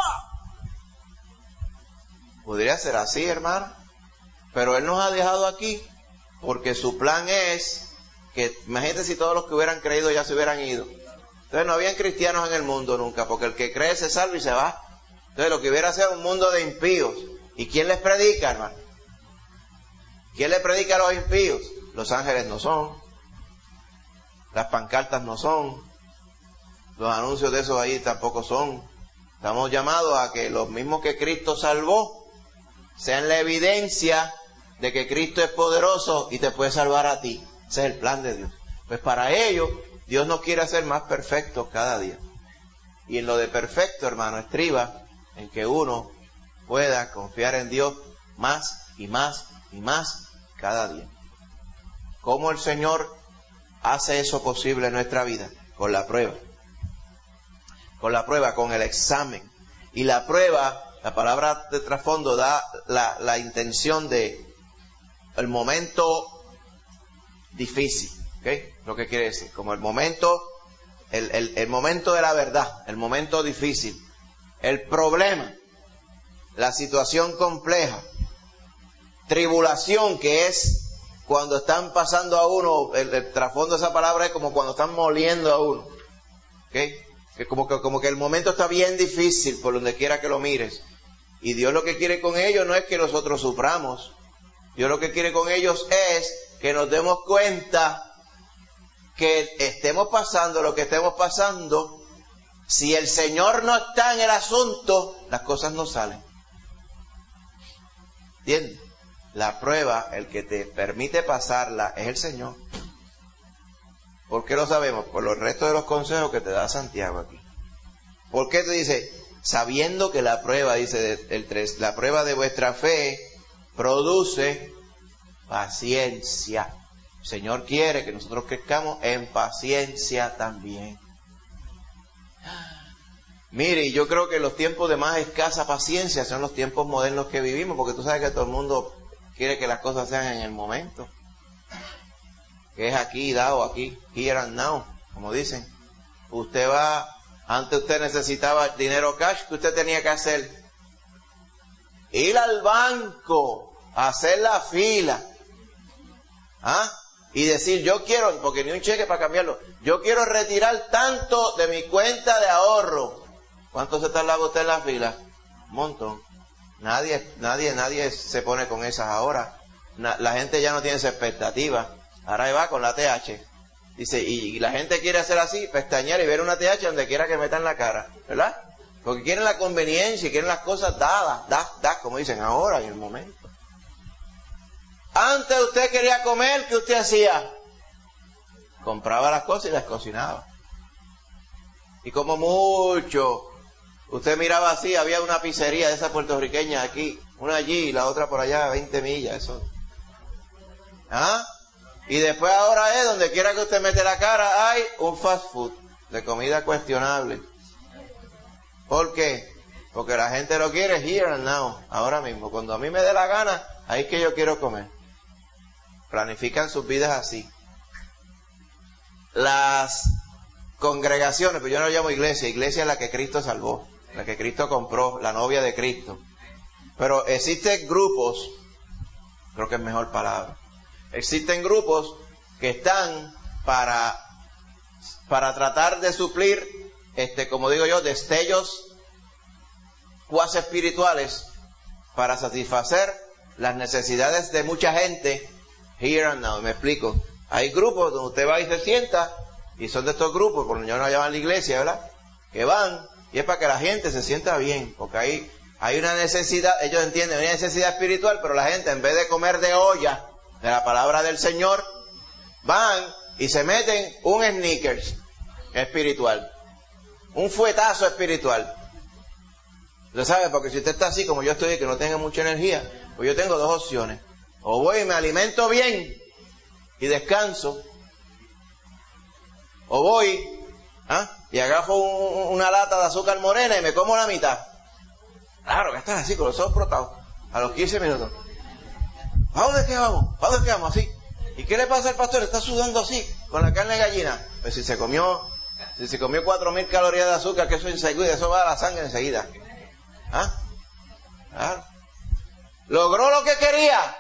[SPEAKER 2] Podría ser así, hermano, pero Él nos ha dejado aquí porque su plan es que, imagínate si todos los que hubieran creído ya se hubieran ido. Entonces no habían cristianos en el mundo nunca, porque el que cree se salva y se va. Entonces lo que hubiera sido un mundo de impíos. ¿Y quién les predica, hermano? ¿Quién le predica a los impíos? Los ángeles no son, las pancartas no son, los anuncios de esos ahí tampoco son. Estamos llamados a que los mismos que Cristo salvó sean la evidencia de que Cristo es poderoso y te puede salvar a ti. Ese es el plan de Dios. Pues para ello, Dios nos quiere hacer más perfectos cada día. Y en lo de perfecto, hermano, estriba en que uno pueda confiar en Dios más y más y más cada día. ¿Cómo el Señor hace eso posible en nuestra vida? Con la prueba. Con la prueba, con el examen. Y la prueba, la palabra de trasfondo da la, la intención de el momento difícil. ¿Okay? Lo que quiere decir, como el momento, el, el, el momento de la verdad, el momento difícil, el problema, la situación compleja, tribulación, que es cuando están pasando a uno, el, el trasfondo de esa palabra es como cuando están moliendo a uno. ¿Okay? Que como que como que el momento está bien difícil por donde quiera que lo mires. Y Dios lo que quiere con ellos no es que nosotros suframos. Dios lo que quiere con ellos es que nos demos cuenta que estemos pasando lo que estemos pasando. Si el Señor no está en el asunto, las cosas no salen. ¿Entiendes? La prueba, el que te permite pasarla, es el Señor. ¿Por qué lo sabemos? Por los restos de los consejos que te da Santiago aquí. ¿Por qué te dice? Sabiendo que la prueba, dice el tres, la prueba de vuestra fe produce paciencia. El Señor quiere que nosotros crezcamos en paciencia también. Mire, yo creo que los tiempos de más escasa paciencia son los tiempos modernos que vivimos, porque tú sabes que todo el mundo quiere que las cosas sean en el momento. Que es aquí, dado, aquí, here and now, como dicen. Usted va, antes usted necesitaba dinero cash, ¿qué usted tenía que hacer? Ir al banco, hacer la fila, ¿ah? Y decir, yo quiero, porque ni un cheque para cambiarlo, yo quiero retirar tanto de mi cuenta de ahorro. ¿Cuánto se tardaba usted en la fila? Un montón. Nadie, nadie, nadie se pone con esas ahora. Na, la gente ya no tiene esa expectativa. Ahora va con la T H. Dice, y, y la gente quiere hacer así, pestañear y ver una T H donde quiera que metan la cara, ¿verdad? Porque quieren la conveniencia y quieren las cosas dadas, das, das, como dicen ahora en el momento. Antes usted quería comer, ¿qué usted hacía? Compraba las cosas y las cocinaba. Y como mucho, usted miraba así, había una pizzería de esas puertorriqueñas aquí, una allí y la otra por allá, veinte millas, eso. ¿Ah? Y después ahora es, donde quiera que usted mete la cara, hay un fast food de comida cuestionable. ¿Por qué? Porque la gente lo quiere here and now, ahora mismo. Cuando a mí me dé la gana, ahí es que yo quiero comer. Planifican sus vidas así. Las congregaciones, pues yo no lo llamo iglesia, iglesia es la que Cristo salvó, la que Cristo compró, la novia de Cristo. Pero existen grupos, creo que es mejor palabra, existen grupos que están para, para tratar de suplir, este, como digo yo, destellos cuasi espirituales para satisfacer las necesidades de mucha gente here and now. Me explico. Hay grupos donde usted va y se sienta, y son de estos grupos, por lo menos no llaman la iglesia, ¿verdad? Que van, y es para que la gente se sienta bien, porque ahí hay una necesidad, ellos entienden, una necesidad espiritual, pero la gente en vez de comer de olla, de la palabra del Señor, van y se meten un sneakers espiritual, un fuetazo espiritual. ¿Usted sabe? Porque si usted está así como yo estoy, que no tenga mucha energía, pues yo tengo dos opciones. O voy y me alimento bien y descanso, o voy ¿ah? y agarro un, una lata de azúcar morena y me como la mitad. Claro que estás así con los ojos frotados a los quince minutos. ¿A dónde es que vamos? ¿A dónde es que vamos? Así. ¿Y qué le pasa al pastor? Está sudando así con la carne de gallina. Pues si se comió si se comió cuatro mil calorías de azúcar, que eso enseguida, eso va a la sangre enseguida. ¿Ah? Claro. ¿Logró lo que quería?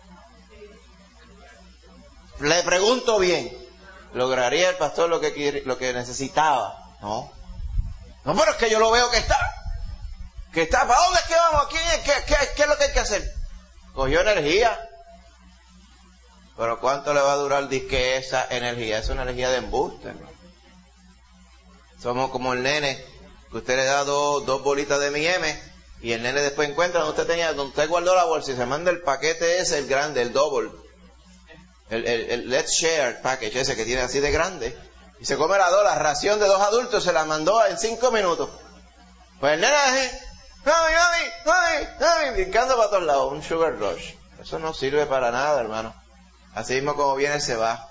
[SPEAKER 2] Le pregunto bien, ¿lograría el pastor lo que quiere, lo que necesitaba? No. No, pero es que yo lo veo que está. Que está, ¿para dónde es que vamos? ¿Qué, qué, qué, qué es lo que hay que hacer? Cogió energía. Pero ¿cuánto le va a durar disque esa energía? Es una energía de embuste, ¿no? Somos como el nene, que usted le da dos, dos bolitas de M y M, y el nene después encuentra donde usted tenía, donde usted guardó la bolsa, y se manda el paquete ese, el grande, el double. El, el, el Let's Share package ese que tiene así de grande, y se come la dos, la ración de dos adultos se la mandó en cinco minutos. Pues el nene así, ¡ay, ay, ay, ay! brincando para todos lados, un sugar rush. Eso no sirve para nada, hermano. Así mismo como viene se va.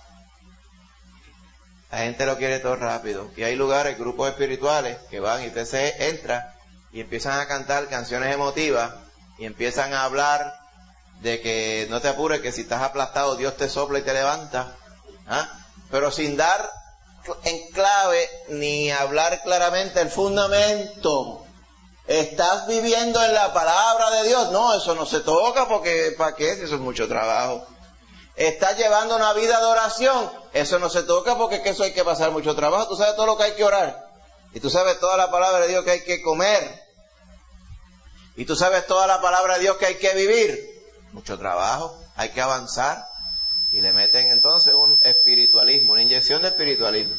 [SPEAKER 2] La gente lo quiere todo rápido. Y hay lugares, grupos espirituales que van y usted se entra y empiezan a cantar canciones emotivas y empiezan a hablar de que no te apures, que si estás aplastado Dios te sopla y te levanta, ¿ah? Pero sin dar en clave ni hablar claramente el fundamento. ¿Estás viviendo en la palabra de Dios? No, eso no se toca porque ¿para qué? Eso es mucho trabajo. Estás llevando una vida de oración. Eso no se toca porque es que eso hay que pasar mucho trabajo. Tú sabes todo lo que hay que orar. Y tú sabes toda la palabra de Dios que hay que comer. Y tú sabes toda la palabra de Dios que hay que vivir. Mucho trabajo. Hay que avanzar. Y le meten entonces un espiritualismo, una inyección de espiritualismo.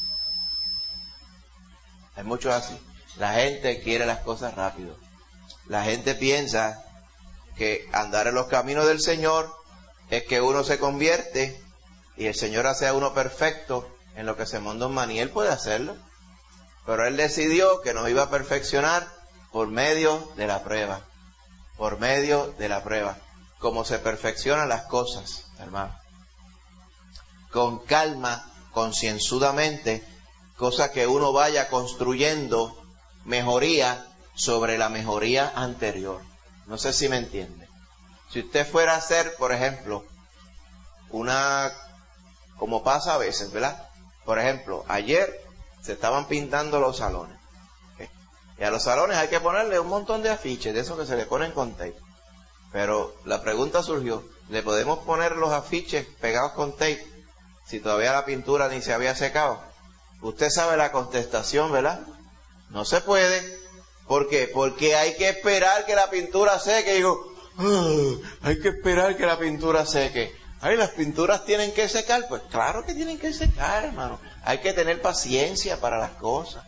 [SPEAKER 2] Hay muchos así. La gente quiere las cosas rápido. La gente piensa que andar en los caminos del Señor es que uno se convierte y el Señor hace a uno perfecto en lo que se mandó en maní. Él puede hacerlo, pero Él decidió que nos iba a perfeccionar por medio de la prueba. Por medio de la prueba. Como se perfeccionan las cosas, hermano. Con calma, concienzudamente, cosa que uno vaya construyendo mejoría sobre la mejoría anterior. No sé si me entiende. Si usted fuera a hacer, por ejemplo, una, como pasa a veces, ¿verdad? Por ejemplo, ayer se estaban pintando los salones. ¿Okay? Y a los salones hay que ponerle un montón de afiches, de esos que se le ponen con tape. Pero la pregunta surgió, ¿le podemos poner los afiches pegados con tape si todavía la pintura ni se había secado? Usted sabe la contestación, ¿verdad? No se puede. ¿Por qué? Porque hay que esperar que la pintura seque. Y digo, oh, hay que esperar que la pintura seque. Ay, las pinturas tienen que secar. Pues claro que tienen que secar, hermano. Hay que tener paciencia para las cosas.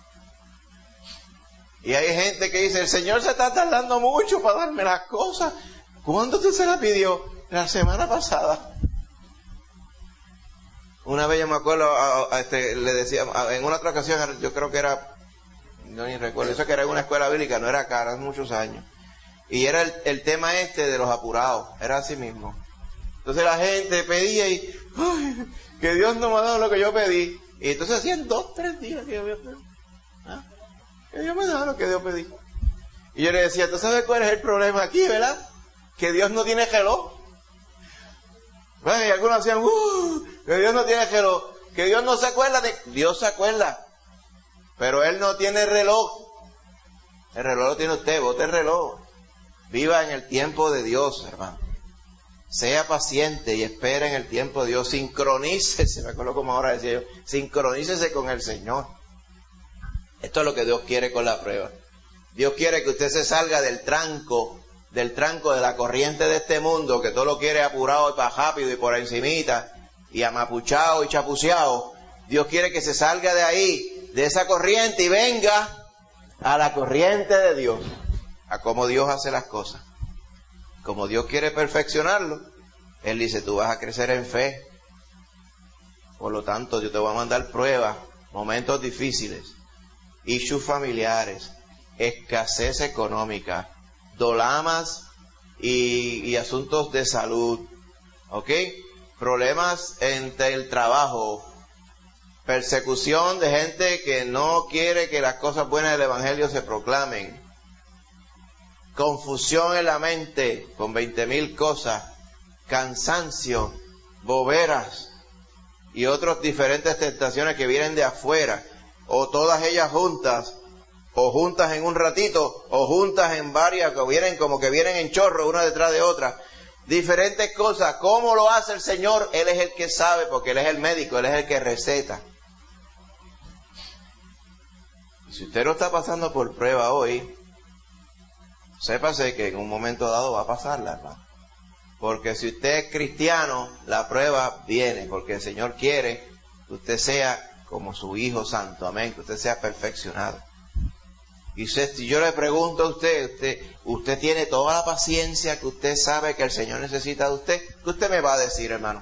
[SPEAKER 2] Y hay gente que dice, el Señor se está tardando mucho para darme las cosas. ¿Cuándo usted se la pidió? La semana pasada. Una vez yo me acuerdo, a, a este, le decía, a, en una otra ocasión, yo creo que era, no ni recuerdo, eso que era en una escuela bíblica, no era acá, eran muchos años. Y era el, el tema este de los apurados, era así mismo. Entonces la gente pedía y, ay, que Dios no me ha dado lo que yo pedí. Y entonces hacían dos, tres días que yo había pedido. ¿Ah? Que Dios me da lo que Dios pedí. Y yo le decía, ¿tú sabes cuál es el problema aquí, verdad? Que Dios no tiene reloj. Bueno, y algunos decían, uh, que Dios no tiene reloj, que Dios no se acuerda de... Dios se acuerda, pero Él no tiene reloj. El reloj lo tiene usted, bote el reloj. Viva en el tiempo de Dios, hermano. Sea paciente y espere en el tiempo de Dios. Sincronícese, me acuerdo como ahora decía yo, sincronícese con el Señor. Esto es lo que Dios quiere con la prueba. Dios quiere que usted se salga del tranco, del tranco de la corriente de este mundo, que todo lo quiere apurado y para rápido y por encimita, y amapuchado y chapuceado. Dios quiere que se salga de ahí, de esa corriente, y venga a la corriente de Dios, a cómo Dios hace las cosas. Como Dios quiere perfeccionarlo, Él dice, tú vas a crecer en fe. Por lo tanto, yo te voy a mandar pruebas, momentos difíciles, issues familiares, escasez económica, dolamas y, y asuntos de salud, ¿ok? Problemas entre el trabajo, persecución de gente que no quiere que las cosas buenas del Evangelio se proclamen, confusión en la mente con veinte mil cosas, cansancio, boberas y otras diferentes tentaciones que vienen de afuera, o todas ellas juntas, o juntas en un ratito, o juntas en varias, que vienen como que vienen en chorro, una detrás de otra. Diferentes cosas. ¿Cómo lo hace el Señor? Él es el que sabe, porque Él es el médico, Él es el que receta. Si usted no está pasando por prueba hoy, sépase que en un momento dado va a pasarla, hermano. Porque si usted es cristiano, la prueba viene, porque el Señor quiere que usted sea como su Hijo Santo, amén, que usted sea perfeccionado. Y usted, si yo le pregunto a usted, usted, usted tiene toda la paciencia que usted sabe que el Señor necesita de usted, ¿qué usted me va a decir, hermano?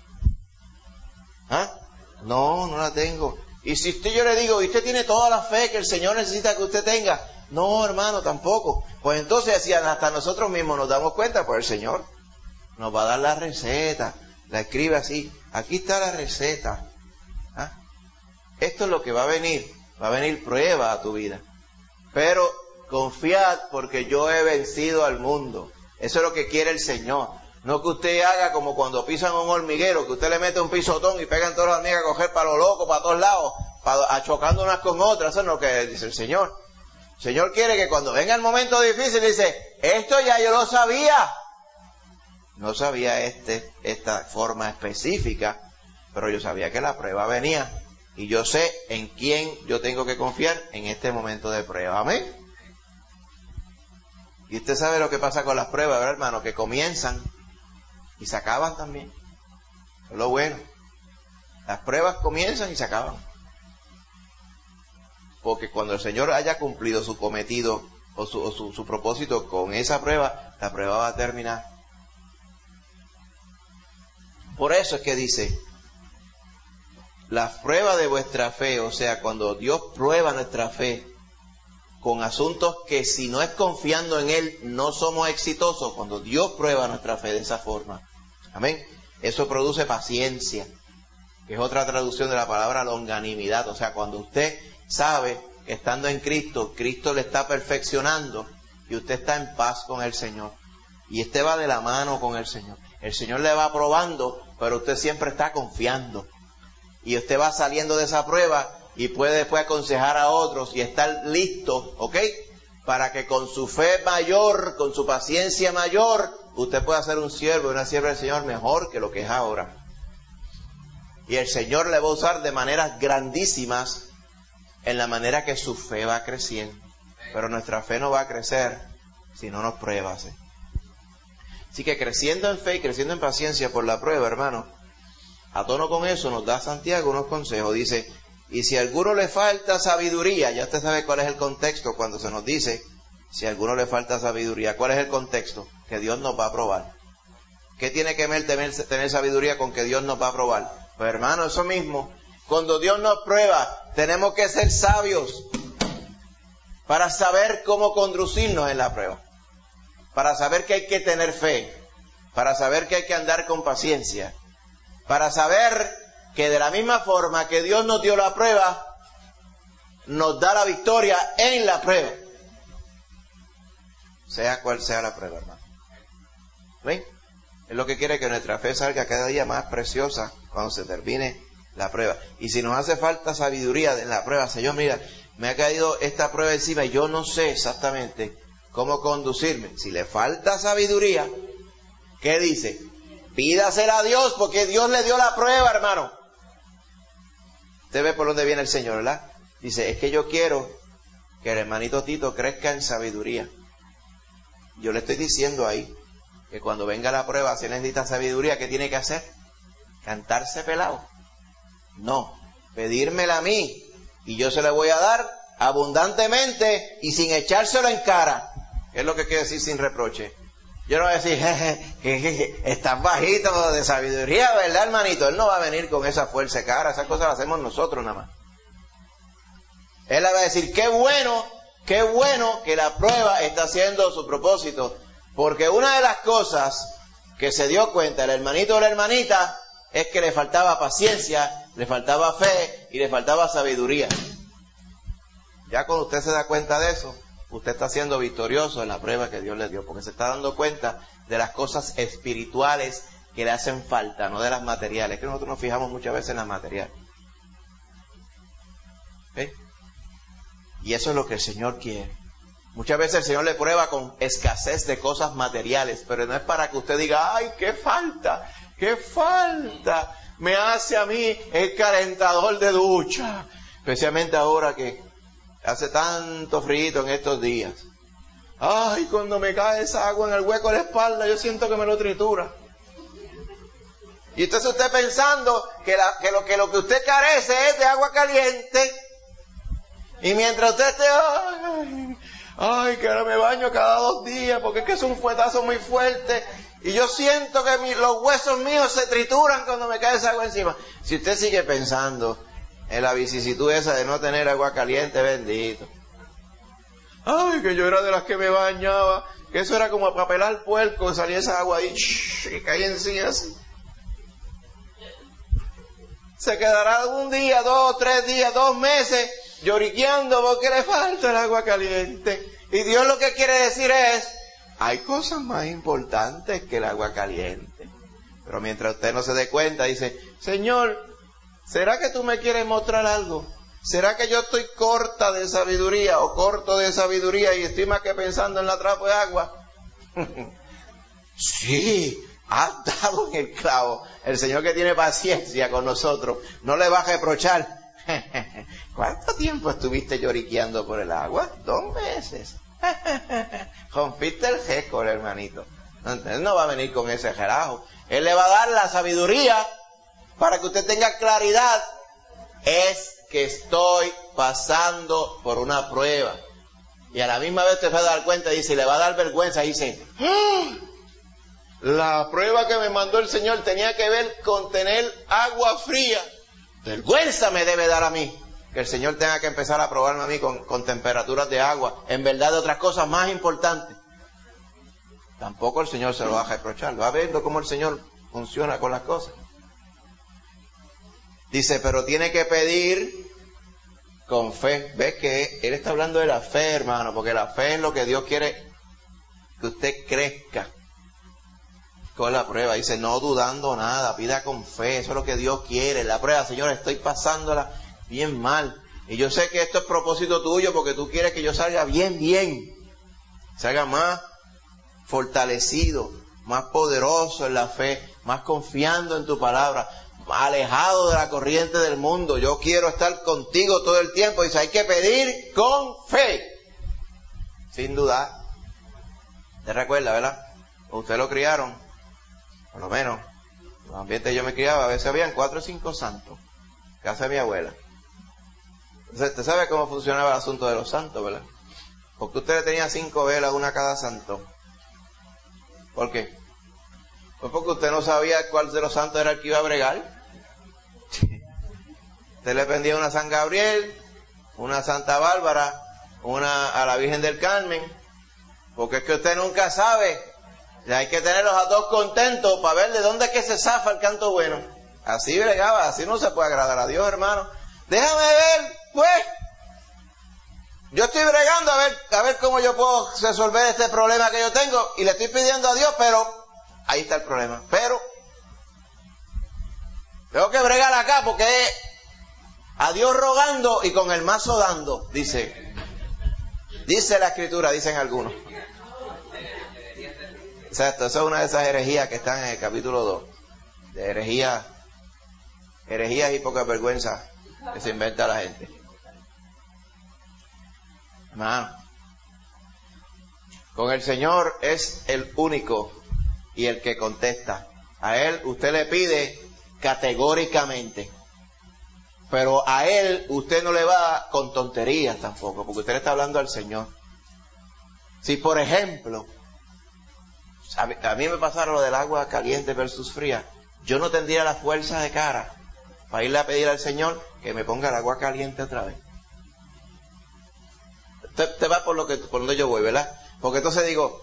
[SPEAKER 2] ¿Ah? No, no la tengo. Y si usted yo le digo, ¿y usted tiene toda la fe que el Señor necesita que usted tenga? No, hermano, tampoco. Pues entonces, así hasta nosotros mismos nos damos cuenta, pues el Señor nos va a dar la receta, la escribe así, aquí está la receta. ¿Ah? Esto es lo que va a venir, va a venir prueba a tu vida. Pero confiad porque yo he vencido al mundo. Eso es lo que quiere el Señor. No que usted haga como cuando pisan un hormiguero, que usted le mete un pisotón y pegan todas las hormigas a coger para lo loco, para todos lados, para, a chocando unas con otras. Eso es lo que dice el Señor. El Señor quiere que cuando venga el momento difícil, dice, esto ya yo lo sabía. No sabía este, esta forma específica, pero yo sabía que la prueba venía. Y yo sé en quién yo tengo que confiar en este momento de prueba. Amén. Y usted sabe lo que pasa con las pruebas, ¿verdad, hermano? Que comienzan y se acaban también. Es lo bueno. Las pruebas comienzan y se acaban. Porque cuando el Señor haya cumplido su cometido o su, o su, su propósito con esa prueba, la prueba va a terminar. Por eso es que dice, la prueba de vuestra fe, o sea, cuando Dios prueba nuestra fe con asuntos que si no es confiando en Él no somos exitosos, cuando Dios prueba nuestra fe de esa forma, amén, eso produce paciencia, que es otra traducción de la palabra longanimidad. O sea, cuando usted sabe que estando en Cristo, Cristo le está perfeccionando y usted está en paz con el Señor, y usted va de la mano con el Señor, el Señor le va probando, pero usted siempre está confiando. Y usted va saliendo de esa prueba y puede después aconsejar a otros y estar listo, ¿ok? Para que con su fe mayor, con su paciencia mayor, usted pueda ser un siervo y una sierva del Señor mejor que lo que es ahora. Y el Señor le va a usar de maneras grandísimas en la manera que su fe va creciendo. Pero nuestra fe no va a crecer si no nos prueba, ¿sí? Así que creciendo en fe y creciendo en paciencia por la prueba, hermano, a tono con eso nos da Santiago unos consejos. Dice, y si a alguno le falta sabiduría, ya usted sabe cuál es el contexto cuando se nos dice, si a alguno le falta sabiduría, ¿cuál es el contexto? Que Dios nos va a probar. ¿Qué tiene que ver tener, tener sabiduría con que Dios nos va a probar? Pues hermano, eso mismo, cuando Dios nos prueba, tenemos que ser sabios para saber cómo conducirnos en la prueba, para saber que hay que tener fe, para saber que hay que andar con paciencia, para saber que de la misma forma que Dios nos dio la prueba, nos da la victoria en la prueba. Sea cual sea la prueba, hermano. ¿Ven? Es lo que quiere que nuestra fe salga cada día más preciosa cuando se termine la prueba. Y si nos hace falta sabiduría en la prueba, Señor, mira, me ha caído esta prueba encima y yo no sé exactamente cómo conducirme. Si le falta sabiduría, ¿qué dice? Pídasela a Dios, porque Dios le dio la prueba, hermano. Usted ve por dónde viene el Señor, ¿verdad? Dice, es que yo quiero que el hermanito Tito crezca en sabiduría. Yo le estoy diciendo ahí que cuando venga la prueba, si necesita sabiduría, ¿qué tiene que hacer? ¿Cantarse pelado? No, pedírmela a mí y yo se la voy a dar abundantemente y sin echárselo en cara. ¿Qué es lo que quiere decir sin reproche? Yo no voy a decir, jeje, jeje, estás bajito de sabiduría, ¿verdad, hermanito? Él no va a venir con esa fuerza de cara, esas cosas las hacemos nosotros nada más. Él le va a decir, qué bueno, qué bueno que la prueba está haciendo su propósito, porque una de las cosas que se dio cuenta el hermanito o la hermanita es que le faltaba paciencia, le faltaba fe y le faltaba sabiduría. Ya cuando usted se da cuenta de eso, usted está siendo victorioso en la prueba que Dios le dio, porque se está dando cuenta de las cosas espirituales que le hacen falta, no de las materiales, que nosotros nos fijamos muchas veces en las materiales. ¿Eh? Y eso es lo que el Señor quiere. Muchas veces el Señor le prueba con escasez de cosas materiales, pero no es para que usted diga, ¡ay, qué falta! ¡Qué falta! Me hace a mí el calentador de ducha, especialmente ahora que hace tanto frío en estos días. Ay, cuando me cae esa agua en el hueco de la espalda, yo siento que me lo tritura. Y entonces usted pensando que, la, que, lo, que lo que usted carece es de agua caliente. Y mientras usted esté, ay, ay, que ahora me baño cada dos días, porque es que es un fuetazo muy fuerte. Y yo siento que mi, los huesos míos se trituran cuando me cae esa agua encima. Si usted sigue pensando en la vicisitud esa de no tener agua caliente, bendito. Ay, que yo era de las que me bañaba, que eso era como para pelar puerco, salía esa agua ahí, y caía encima así. Se quedará un día, dos, tres días, dos meses, lloriqueando porque le falta el agua caliente. Y Dios lo que quiere decir es, hay cosas más importantes que el agua caliente. Pero mientras usted no se dé cuenta, dice, Señor, ¿será que tú me quieres mostrar algo? ¿Será que yo estoy corta de sabiduría o corto de sabiduría y estoy más que pensando en la trapo de agua? Sí, has dado en el clavo. El Señor, que tiene paciencia con nosotros, no le va a reprochar. ¿Cuánto tiempo estuviste lloriqueando por el agua? Dos meses. Rompiste el récord, hermanito. Él no va a venir con ese relajo. Él le va a dar la sabiduría para que usted tenga claridad. Es que estoy pasando por una prueba. Y a la misma vez te va a dar cuenta, dice, y le va a dar vergüenza, dice, ¡ah! La prueba que me mandó el Señor tenía que ver con tener agua fría. Vergüenza me debe dar a mí que el Señor tenga que empezar a probarme a mí con, con temperaturas de agua, en verdad de otras cosas más importantes. Tampoco el Señor se lo va a reprochar. Va viendo cómo el Señor funciona con las cosas. Dice, pero tiene que pedir con fe. ¿Ves que Él está hablando de la fe, hermano? Porque la fe es lo que Dios quiere que usted crezca con la prueba. Dice, no dudando nada, pida con fe. Eso es lo que Dios quiere. La prueba, Señor, estoy pasándola bien mal. Y yo sé que esto es propósito tuyo, porque tú quieres que yo salga bien, bien. Salga más fortalecido, más poderoso en la fe, más confiando en tu palabra, alejado de la corriente del mundo. Yo quiero estar contigo todo el tiempo. Dice, hay que pedir con fe, sin dudar. ¿Te recuerda, verdad? Usted lo criaron, por lo menos, en los ambientes yo me criaba, a veces habían cuatro o cinco santos, casa de mi abuela. Entonces, usted sabe cómo funcionaba el asunto de los santos, ¿verdad? Porque usted le tenía cinco velas, una a cada santo. ¿Por qué? Pues porque usted no sabía cuál de los santos era el que iba a bregar. Usted le prendía una a San Gabriel, una a Santa Bárbara, una a la Virgen del Carmen, porque es que usted nunca sabe. Y hay que tenerlos a todos contentos para ver de dónde es que se zafa el canto bueno. Así bregaba, así no se puede agradar a Dios, hermano. Déjame ver, pues. Yo estoy bregando a ver, a ver cómo yo puedo resolver este problema que yo tengo, y le estoy pidiendo a Dios, pero ahí está el problema. Pero tengo que bregar acá, porque es a Dios rogando y con el mazo dando, dice. Dice la Escritura, dicen algunos. Exacto, eso es una de esas herejías que están en el capítulo dos. De herejías, herejías y poca vergüenza que se inventa la gente. Hermano, con el Señor es el único y el que contesta. A Él usted le pide categóricamente, pero a Él usted no le va con tonterías tampoco, porque usted le está hablando al Señor. Si por ejemplo, a mí, a mí me pasara lo del agua caliente versus fría, yo no tendría la fuerza de cara para irle a pedir al Señor que me ponga el agua caliente otra vez. Te, te va por lo que por donde yo voy, ¿verdad? Porque entonces digo,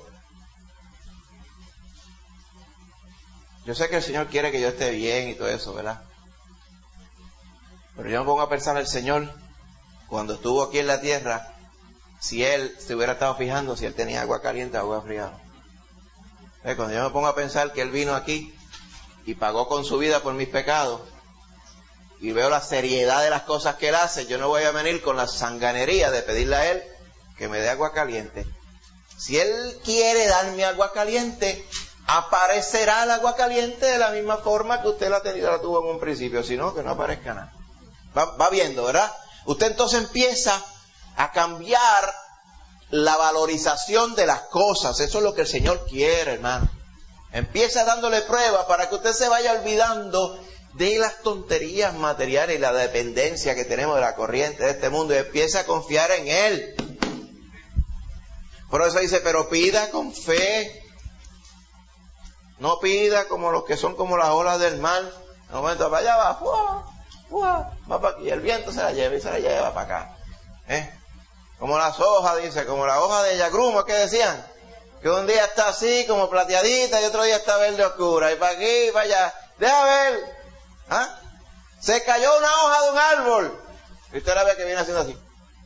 [SPEAKER 2] yo sé que el Señor quiere que yo esté bien y todo eso, ¿verdad? Pero yo me pongo a pensar el Señor, cuando estuvo aquí en la tierra, si Él se hubiera estado fijando si Él tenía agua caliente o agua fría. ¿Eh? Cuando yo me pongo a pensar que Él vino aquí y pagó con su vida por mis pecados, y veo la seriedad de las cosas que Él hace, yo no voy a venir con la sanganería de pedirle a Él que me dé agua caliente. Si Él quiere darme agua caliente, aparecerá el agua caliente de la misma forma que usted la, tenía, la tuvo en un principio, si no, que no aparezca nada. Va, va viendo, ¿verdad? Usted entonces empieza a cambiar la valorización de las cosas. Eso es lo que el Señor quiere, hermano. Empieza dándole pruebas para que usted se vaya olvidando de las tonterías materiales y la dependencia que tenemos de la corriente de este mundo, y empieza a confiar en Él. Por eso dice, pero pida con fe. No pida como los que son como las olas del mar. En un momento para allá va, ¡fua! ¡fua! Va para aquí, y el viento se la lleva y se la lleva para acá. ¿Eh? Como las hojas, dice, como la hoja de yagrumo, que decían, que un día está así como plateadita y otro día está verde oscura, y para aquí y para allá. Deja ver. ¿Ah? Se cayó una hoja de un árbol y usted la ve que viene haciendo así,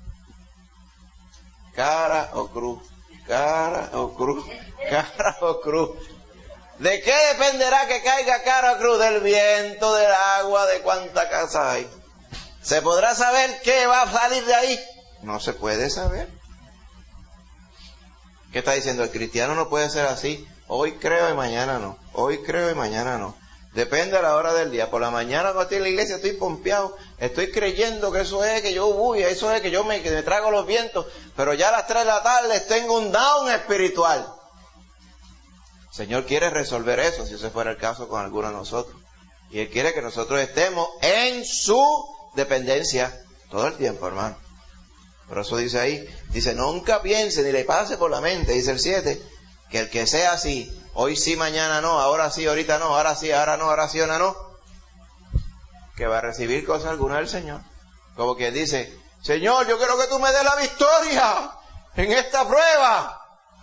[SPEAKER 2] cara o cruz, cara o cruz, cara o cruz. ¿De qué dependerá que caiga cara o cruz? Del viento, del agua, de cuánta casa hay. ¿Se podrá saber qué va a salir de ahí? No se puede saber. ¿Qué está diciendo? El cristiano no puede ser así. Hoy creo y mañana no. Hoy creo y mañana no. Depende a la hora del día. Por la mañana cuando estoy en la iglesia estoy pompeado. Estoy creyendo que eso es que yo voy, eso es que yo me, que me trago los vientos. Pero ya a las tres de la tarde tengo un down espiritual. El Señor quiere resolver eso, si ese fuera el caso con alguno de nosotros. Y Él quiere que nosotros estemos en su dependencia todo el tiempo, hermano. Por eso dice ahí, dice, nunca piense ni le pase por la mente, dice el siete, que el que sea así, hoy sí, mañana no, ahora sí, ahorita no, ahora sí, ahora no, ahora sí, ahora no, que va a recibir cosa alguna del Señor. Como quien dice, Señor, yo quiero que tú me des la victoria en esta prueba.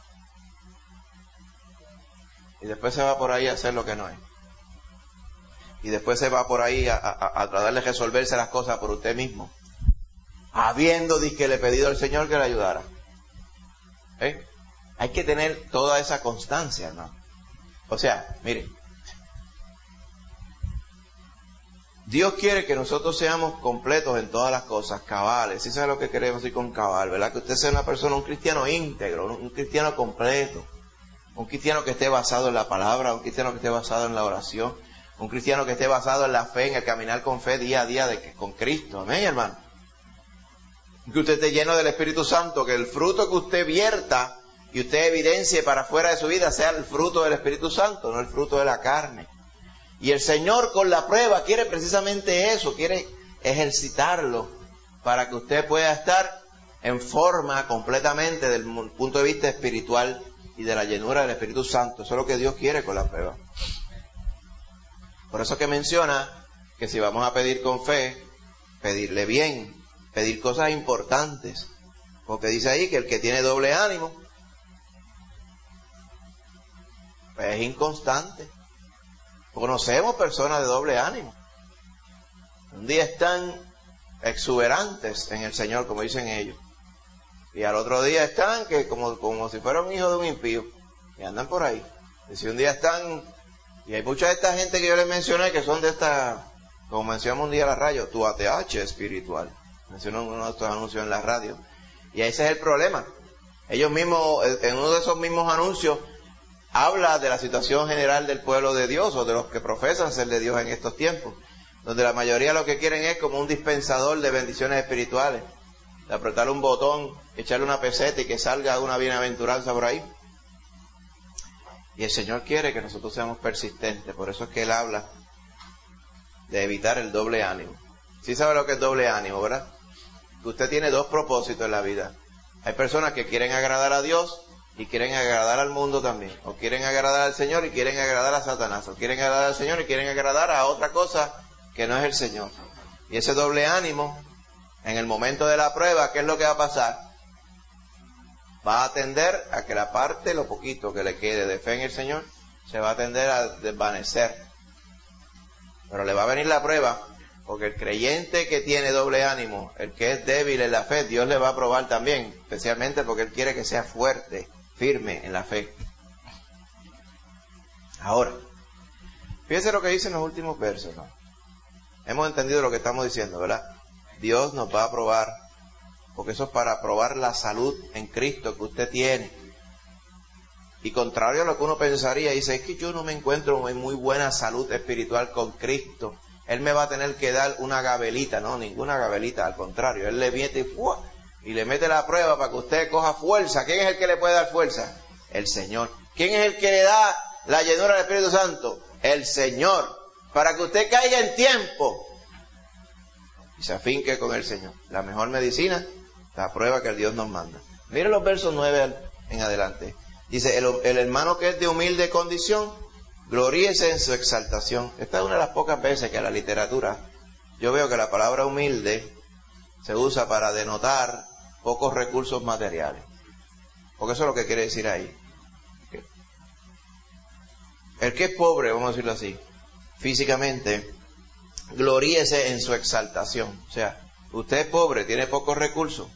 [SPEAKER 2] Y después se va por ahí a hacer lo que no es. Y después se va por ahí a, a, a tratar de resolverse las cosas por usted mismo, habiendo dicho que le he pedido al Señor que le ayudara. ¿Eh? Hay que tener toda esa constancia, ¿no? O sea, mire, Dios quiere que nosotros seamos completos en todas las cosas, cabales. ¿Sí sabe lo que queremos decir con cabal, verdad? Que usted sea una persona, un cristiano íntegro, un, un cristiano completo, un cristiano que esté basado en la palabra, un cristiano que esté basado en la oración, un cristiano que esté basado en la fe, en el caminar con fe día a día de que, con Cristo. Amén, hermano. Que usted esté lleno del Espíritu Santo, que el fruto que usted vierta y usted evidencie para afuera de su vida sea el fruto del Espíritu Santo, no el fruto de la carne. Y el Señor con la prueba quiere precisamente eso, quiere ejercitarlo para que usted pueda estar en forma completamente desde el punto de vista espiritual y de la llenura del Espíritu Santo. Eso es lo que Dios quiere con la prueba. Por eso que menciona que si vamos a pedir con fe, pedirle bien, pedir cosas importantes. Porque dice ahí que el que tiene doble ánimo pues es inconstante. Conocemos personas de doble ánimo. Un día están exuberantes en el Señor, como dicen ellos. Y al otro día están que como, como si fuera un hijo de un impío. Y andan por ahí. Y si un día están... Y hay mucha de esta gente que yo les mencioné que son de esta... Como mencionamos un día en la radio, tu A T H espiritual. Mencionó uno de estos anuncios en la radio. Y ese es el problema. Ellos mismos, en uno de esos mismos anuncios, habla de la situación general del pueblo de Dios, o de los que profesan ser de Dios en estos tiempos, donde la mayoría lo que quieren es como un dispensador de bendiciones espirituales, de apretar un botón, echarle una peseta y que salga una bienaventuranza por ahí. Y el Señor quiere que nosotros seamos persistentes, por eso es que Él habla de evitar el doble ánimo. ¿Sí sabe lo que es doble ánimo, verdad? Que usted tiene dos propósitos en la vida. Hay personas que quieren agradar a Dios y quieren agradar al mundo también, o quieren agradar al Señor y quieren agradar a Satanás, o quieren agradar al Señor y quieren agradar a otra cosa que no es el Señor. Y ese doble ánimo, en el momento de la prueba, ¿qué es lo que va a pasar? Va a tender a que la parte, lo poquito que le quede de fe en el Señor, se va a tender a desvanecer. Pero le va a venir la prueba, porque el creyente que tiene doble ánimo, el que es débil en la fe, Dios le va a probar también, especialmente porque Él quiere que sea fuerte, firme en la fe. Ahora, fíjense lo que dice en los últimos versos, ¿no? Hemos entendido lo que estamos diciendo, ¿verdad? Dios nos va a probar, porque eso es para probar la salud en Cristo que usted tiene. Y contrario a lo que uno pensaría, dice, es que yo no me encuentro en muy buena salud espiritual con Cristo. Él me va a tener que dar una gabelita, no, ninguna gabelita, al contrario, Él le mete ¡fua! Y le mete la prueba para que usted coja fuerza. ¿Quién es el que le puede dar fuerza? El Señor. ¿Quién es el que le da la llenura del Espíritu Santo? El Señor. Para que usted caiga en tiempo y se afinque con el Señor. La mejor medicina, la prueba que el Dios nos manda. Mire los versos nueve en adelante. Dice, el, el hermano que es de humilde condición, gloríese en su exaltación. Esta es una de las pocas veces que en la literatura yo veo que la palabra humilde se usa para denotar pocos recursos materiales. Porque eso es lo que quiere decir ahí. El que es pobre, vamos a decirlo así, físicamente, gloríese en su exaltación. O sea, usted es pobre, tiene pocos recursos,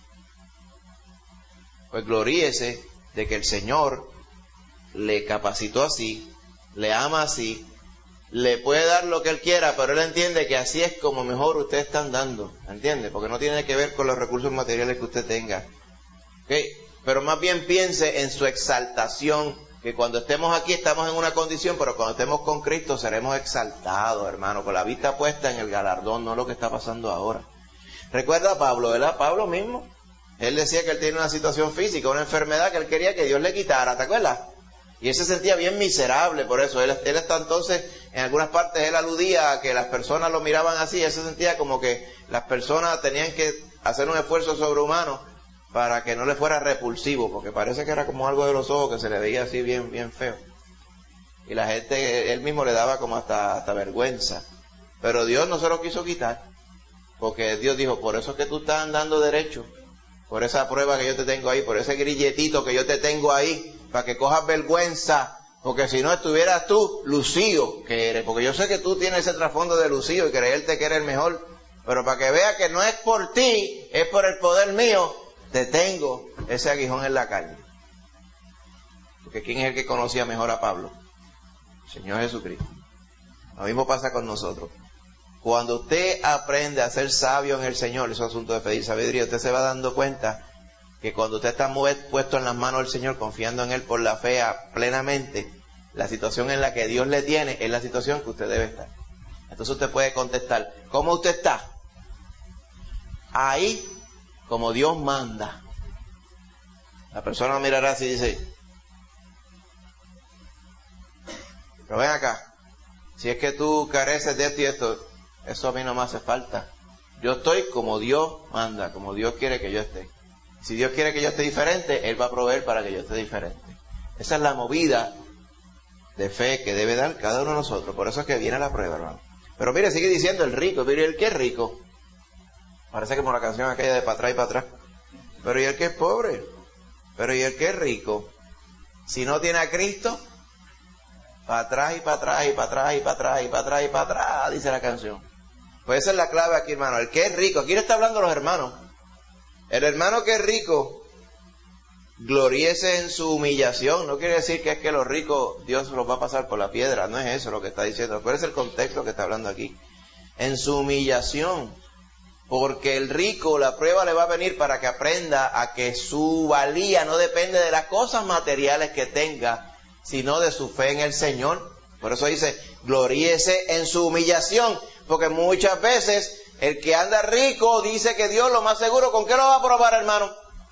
[SPEAKER 2] pues gloríese de que el Señor le capacitó así, le ama así, le puede dar lo que Él quiera, pero Él entiende que así es como mejor usted está andando, ¿entiende? Porque no tiene que ver con los recursos materiales que usted tenga. ¿Okay? Pero más bien piense en su exaltación que cuando estemos aquí estamos en una condición, pero cuando estemos con Cristo seremos exaltados, hermano, con la vista puesta en el galardón, no lo que está pasando ahora. Recuerda a Pablo, ¿verdad? Pablo mismo, él decía que él tenía una situación física, una enfermedad que él quería que Dios le quitara, ¿te acuerdas? Y él se sentía bien miserable por eso. Él, él hasta entonces, en algunas partes, él aludía a que las personas lo miraban así. Él se sentía como que las personas tenían que hacer un esfuerzo sobrehumano para que no le fuera repulsivo, porque parece que era como algo de los ojos que se le veía así bien, bien feo. Y la gente, él mismo le daba como hasta, hasta vergüenza. Pero Dios no se lo quiso quitar, porque Dios dijo, por eso es que tú estás andando derecho, por esa prueba que yo te tengo ahí, por ese grilletito que yo te tengo ahí, para que cojas vergüenza, porque si no estuvieras tú lucido que eres, porque yo sé que tú tienes ese trasfondo de lucido y creerte que eres el mejor, pero para que veas que no es por ti, es por el poder mío, te tengo ese aguijón en la carne. Porque ¿quién es el que conocía mejor a Pablo? El Señor Jesucristo. Lo mismo pasa con nosotros. Cuando usted aprende a ser sabio en el Señor, eso es asunto de pedir sabiduría, usted se va dando cuenta que cuando usted está puesto en las manos del Señor, confiando en Él por la fe plenamente, la situación en la que Dios le tiene es la situación que usted debe estar. Entonces usted puede contestar, ¿cómo usted está? Ahí, como Dios manda. La persona mirará así y dice, pero ven acá, si es que tú careces de esto y esto, eso a mí no me hace falta. Yo estoy como Dios manda, como Dios quiere que yo esté. Si Dios quiere que yo esté diferente, Él va a proveer para que yo esté diferente. Esa es la movida de fe que debe dar cada uno de nosotros. Por eso es que viene la prueba, hermano. Pero mire, sigue diciendo el rico. Pero ¿y el que es rico? Parece como la canción aquella de para atrás y para atrás. Pero ¿y el que es pobre? Pero ¿y el que es rico? Si no tiene a Cristo, para atrás y para atrás y para atrás y para atrás y para atrás y para atrás, dice la canción. Pues esa es la clave aquí, hermano. El que es rico, aquí le está hablando a los hermanos. El hermano que es rico, gloríese en su humillación. No quiere decir que es que los ricos Dios los va a pasar por la piedra. No es eso lo que está diciendo. ¿Cuál es el contexto que está hablando aquí? En su humillación. Porque el rico, la prueba le va a venir para que aprenda a que su valía no depende de las cosas materiales que tenga, sino de su fe en el Señor. Por eso dice, gloríese en su humillación. Porque muchas veces el que anda rico dice que Dios lo más seguro, ¿con qué lo va a probar, hermano?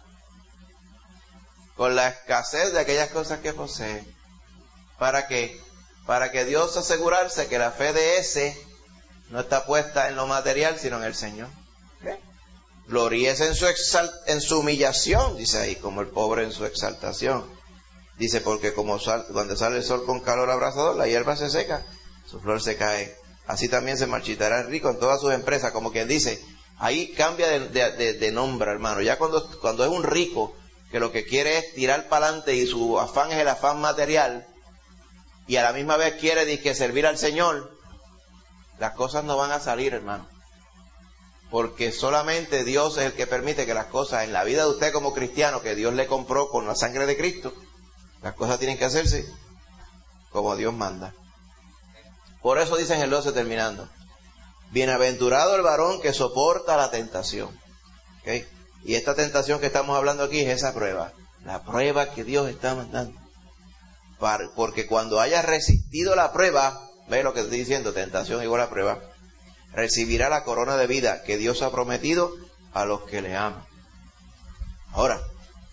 [SPEAKER 2] Con la escasez de aquellas cosas que posee. ¿Para qué? Para que Dios asegurarse que la fe de ese no está puesta en lo material, sino en el Señor. ¿Qué? Gloríese en su, exalt en su humillación, dice ahí, como el pobre en su exaltación. Dice, porque como sal cuando sale el sol con calor abrasador, la hierba se seca, su flor se cae. Así también se marchitará el rico en todas sus empresas, como quien dice, ahí cambia de, de, de, de nombre, hermano. Ya cuando, cuando es un rico, que lo que quiere es tirar para adelante y su afán es el afán material, y a la misma vez quiere disque servir al Señor, las cosas no van a salir, hermano. Porque solamente Dios es el que permite que las cosas en la vida de usted como cristiano, que Dios le compró con la sangre de Cristo, las cosas tienen que hacerse como Dios manda. Por eso dice en el doce terminando, bienaventurado el varón que soporta la tentación. ¿Okay? Y esta tentación que estamos hablando aquí es esa prueba, la prueba que Dios está mandando. Porque cuando haya resistido la prueba, ve lo que estoy diciendo, tentación igual a prueba, recibirá la corona de vida que Dios ha prometido a los que le aman. Ahora,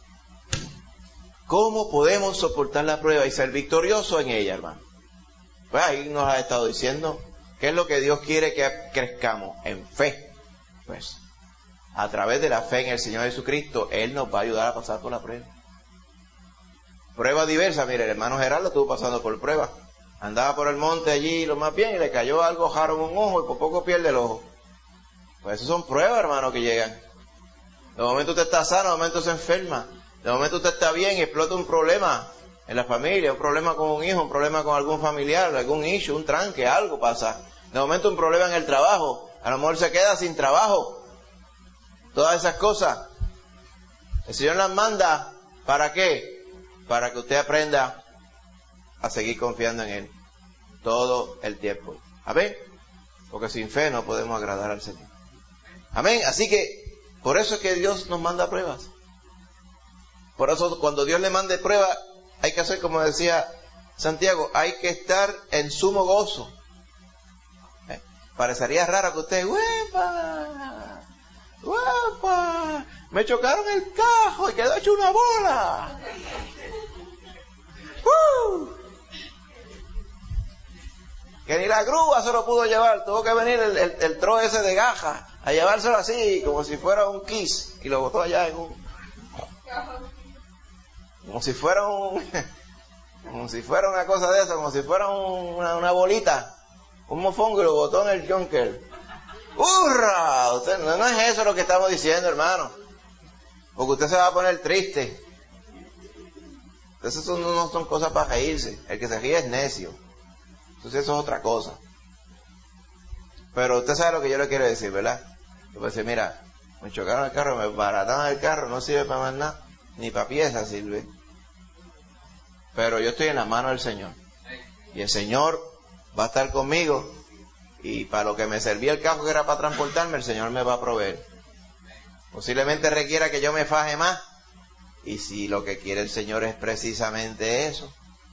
[SPEAKER 2] ¿cómo podemos soportar la prueba y ser victoriosos en ella, hermano? Pues ahí nos ha estado diciendo qué es lo que Dios quiere que crezcamos en fe. Pues a través de la fe en el Señor Jesucristo, Él nos va a ayudar a pasar por la prueba. Prueba diversa, mire, el hermano Gerardo estuvo pasando por prueba. Andaba por el monte allí, lo más bien, y le cayó algo jaro en un ojo y por poco pierde el ojo. Pues esas son pruebas, hermano, que llegan. De momento usted está sano, de momento se enferma. De momento usted está bien y explota un problema en la familia, un problema con un hijo, un problema con algún familiar, algún issue, un tranque, algo pasa. De momento un problema en el trabajo, a lo mejor se queda sin trabajo. Todas esas cosas, el Señor las manda, ¿para qué? Para que usted aprenda a seguir confiando en Él todo el tiempo. Amén. Porque sin fe no podemos agradar al Señor. Amén. Así que, por eso es que Dios nos manda pruebas. Por eso cuando Dios le mande pruebas, hay que hacer como decía Santiago, hay que estar en sumo gozo. ¿Eh? Parecería raro que usted, ¡huepa! ¡Huepa! Me chocaron el cajo y quedó hecho una bola. ¡Uh! Que ni la grúa se lo pudo llevar, tuvo que venir el, el, el tro ese de gaja a llevárselo así, como si fuera un kiss, y lo botó allá en un... Como si fuera un... Como si fuera una cosa de eso, como si fuera un, una, una bolita, un mofongo, y lo botó en el junker. ¡Hurra! Usted, no, no es eso lo que estamos diciendo, hermano. Porque usted se va a poner triste. Esas son, no son cosas para reírse. El que se ríe es necio. Entonces eso es otra cosa. Pero usted sabe lo que yo le quiero decir, ¿verdad? Yo pensé, mira, me chocaron el carro, me barataron el carro, no sirve para más nada, ni para piezas sirve. Pero yo estoy en la mano del Señor. Y el Señor va a estar conmigo. Y para lo que me servía el carro que era para transportarme, el Señor me va a proveer. Posiblemente requiera que yo me faje más. Y si lo que quiere el Señor es precisamente eso,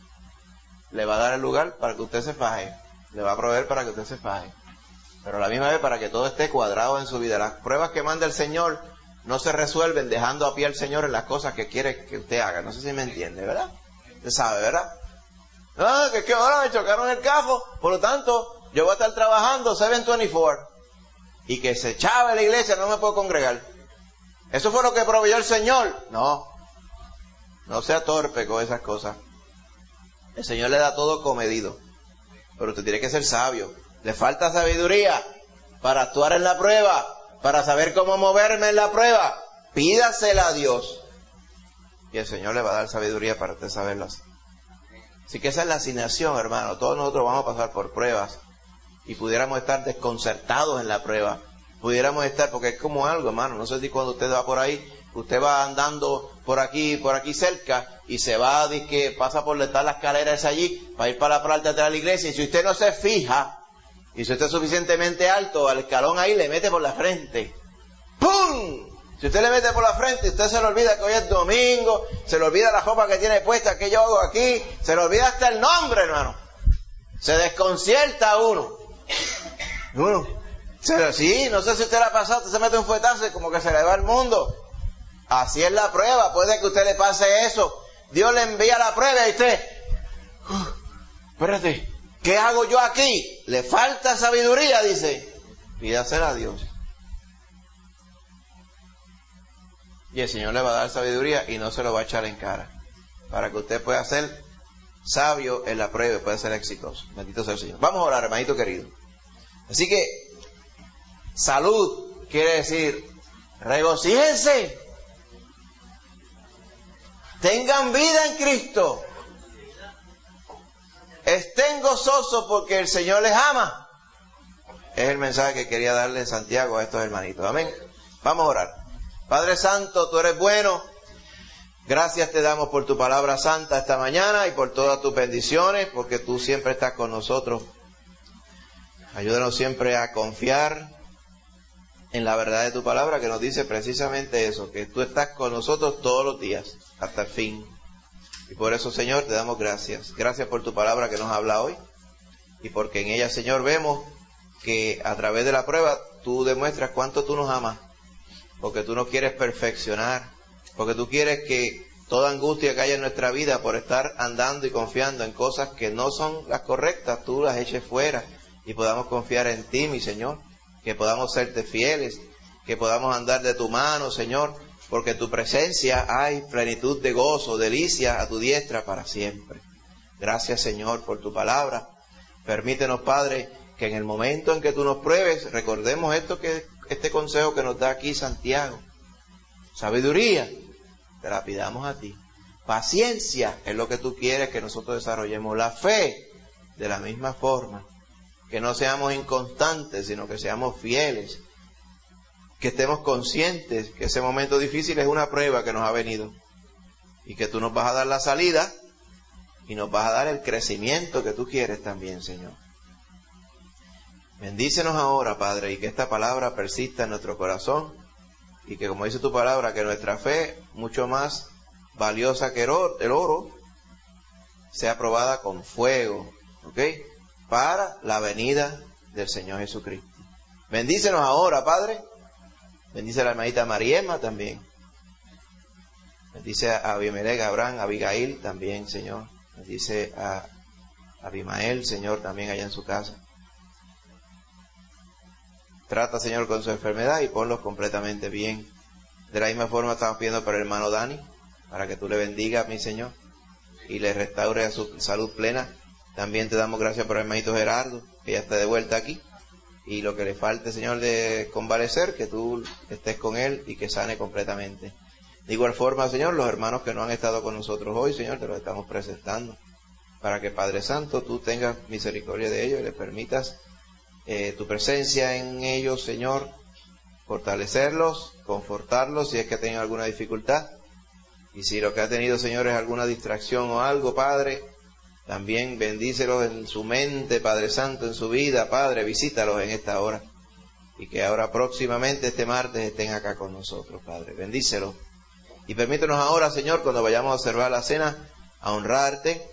[SPEAKER 2] le va a dar el lugar para que usted se faje. Le va a proveer para que usted se faje. Pero a la misma vez para que todo esté cuadrado en su vida. Las pruebas que manda el Señor no se resuelven dejando a pie al Señor en las cosas que quiere que usted haga. No sé si me entiende, ¿verdad? Usted sabe, ¿verdad? No, que es que ahora me chocaron el carro, por lo tanto, yo voy a estar trabajando siete veinticuatro. Y que se chave la iglesia, no me puedo congregar. ¿Eso fue lo que proveyó el Señor? No. No sea torpe con esas cosas. El Señor le da todo comedido. Pero usted tiene que ser sabio. Le falta sabiduría para actuar en la prueba, para saber cómo moverme en la prueba. Pídasela a Dios. Y el Señor le va a dar sabiduría para usted saberlo así. Así que esa es la asignación, hermano. Todos nosotros vamos a pasar por pruebas. Y pudiéramos estar desconcertados en la prueba. Pudiéramos estar, porque es como algo, hermano. No sé si cuando usted va por ahí, usted va andando por aquí, por aquí cerca, y se va, dice que pasa por detrás las escaleras allí, para ir para la parte de la iglesia, y si usted no se fija, y si usted es suficientemente alto, al escalón ahí le mete por la frente. ¡Pum! Si usted le mete por la frente, usted se le olvida que hoy es domingo, se le olvida la ropa que tiene puesta, que yo hago aquí, se le olvida hasta el nombre, hermano. Se desconcierta uno. Uno. Se, sí, no sé si usted la ha pasado, usted se mete un fuetazo y como que se le va el mundo. Así es la prueba, puede que a usted le pase eso. Dios le envía la prueba y usted, uh, espérate, ¿qué hago yo aquí? Le falta sabiduría, dice. Pídasela a Dios. Y el Señor le va a dar sabiduría y no se lo va a echar en cara. Para que usted pueda ser sabio en la prueba y pueda ser exitoso. Bendito sea el Señor. Vamos a orar, hermanito querido. Así que, salud quiere decir, regocíjense. Tengan vida en Cristo. Estén gozosos porque el Señor les ama. Es el mensaje que quería darle Santiago a estos hermanitos. Amén. Vamos a orar. Padre Santo, tú eres bueno. Gracias te damos por tu palabra santa esta mañana y por todas tus bendiciones, porque tú siempre estás con nosotros. Ayúdanos siempre a confiar en la verdad de tu palabra, que nos dice precisamente eso, que tú estás con nosotros todos los días, hasta el fin. Y por eso, Señor, te damos gracias. Gracias por tu palabra que nos habla hoy. Y porque en ella, Señor, vemos que a través de la prueba tú demuestras cuánto tú nos amas. Porque tú nos quieres perfeccionar. Porque tú quieres que toda angustia que haya en nuestra vida por estar andando y confiando en cosas que no son las correctas, tú las eches fuera. Y podamos confiar en ti, mi Señor. Que podamos serte fieles. Que podamos andar de tu mano, Señor. Porque en tu presencia hay plenitud de gozo, delicia a tu diestra para siempre. Gracias, Señor, por tu palabra. Permítenos, Padre, que en el momento en que tú nos pruebes, recordemos esto que este consejo que nos da aquí Santiago. Sabiduría, te la pidamos a ti. Paciencia es lo que tú quieres que nosotros desarrollemos. La fe, de la misma forma. Que no seamos inconstantes, sino que seamos fieles. Que estemos conscientes que ese momento difícil es una prueba que nos ha venido. Y que tú nos vas a dar la salida y nos vas a dar el crecimiento que tú quieres también, Señor. Bendícenos ahora, Padre, y que esta palabra persista en nuestro corazón. Y que, como dice tu palabra, que nuestra fe, mucho más valiosa que el oro, sea probada con fuego, ¿ok? Para la venida del Señor Jesucristo. Bendícenos ahora, Padre. Bendice a la hermanita Mariema también. Bendice a Abimelech, a Abraham, a Abigail también, Señor. Bendice a Abimael, Señor, también allá en su casa. Trata, Señor, con su enfermedad y ponlos completamente bien. De la misma forma estamos pidiendo para el hermano Dani, para que tú le bendigas, mi Señor, y le restaure a su salud plena. También te damos gracias por el hermanito Gerardo, que ya está de vuelta aquí. Y lo que le falte, Señor, de convalecer, que tú estés con él y que sane completamente. De igual forma, Señor, los hermanos que no han estado con nosotros hoy, Señor, te los estamos presentando. Para que, Padre Santo, tú tengas misericordia de ellos y les permitas eh, tu presencia en ellos, Señor, fortalecerlos, confortarlos si es que tienen alguna dificultad. Y si lo que ha tenido, Señor, es alguna distracción o algo, Padre, también bendícelos en su mente, Padre Santo, en su vida, Padre, visítalos en esta hora. Y que ahora próximamente, este martes, estén acá con nosotros, Padre. Bendícelos. Y permítenos ahora, Señor, cuando vayamos a observar la cena, a honrarte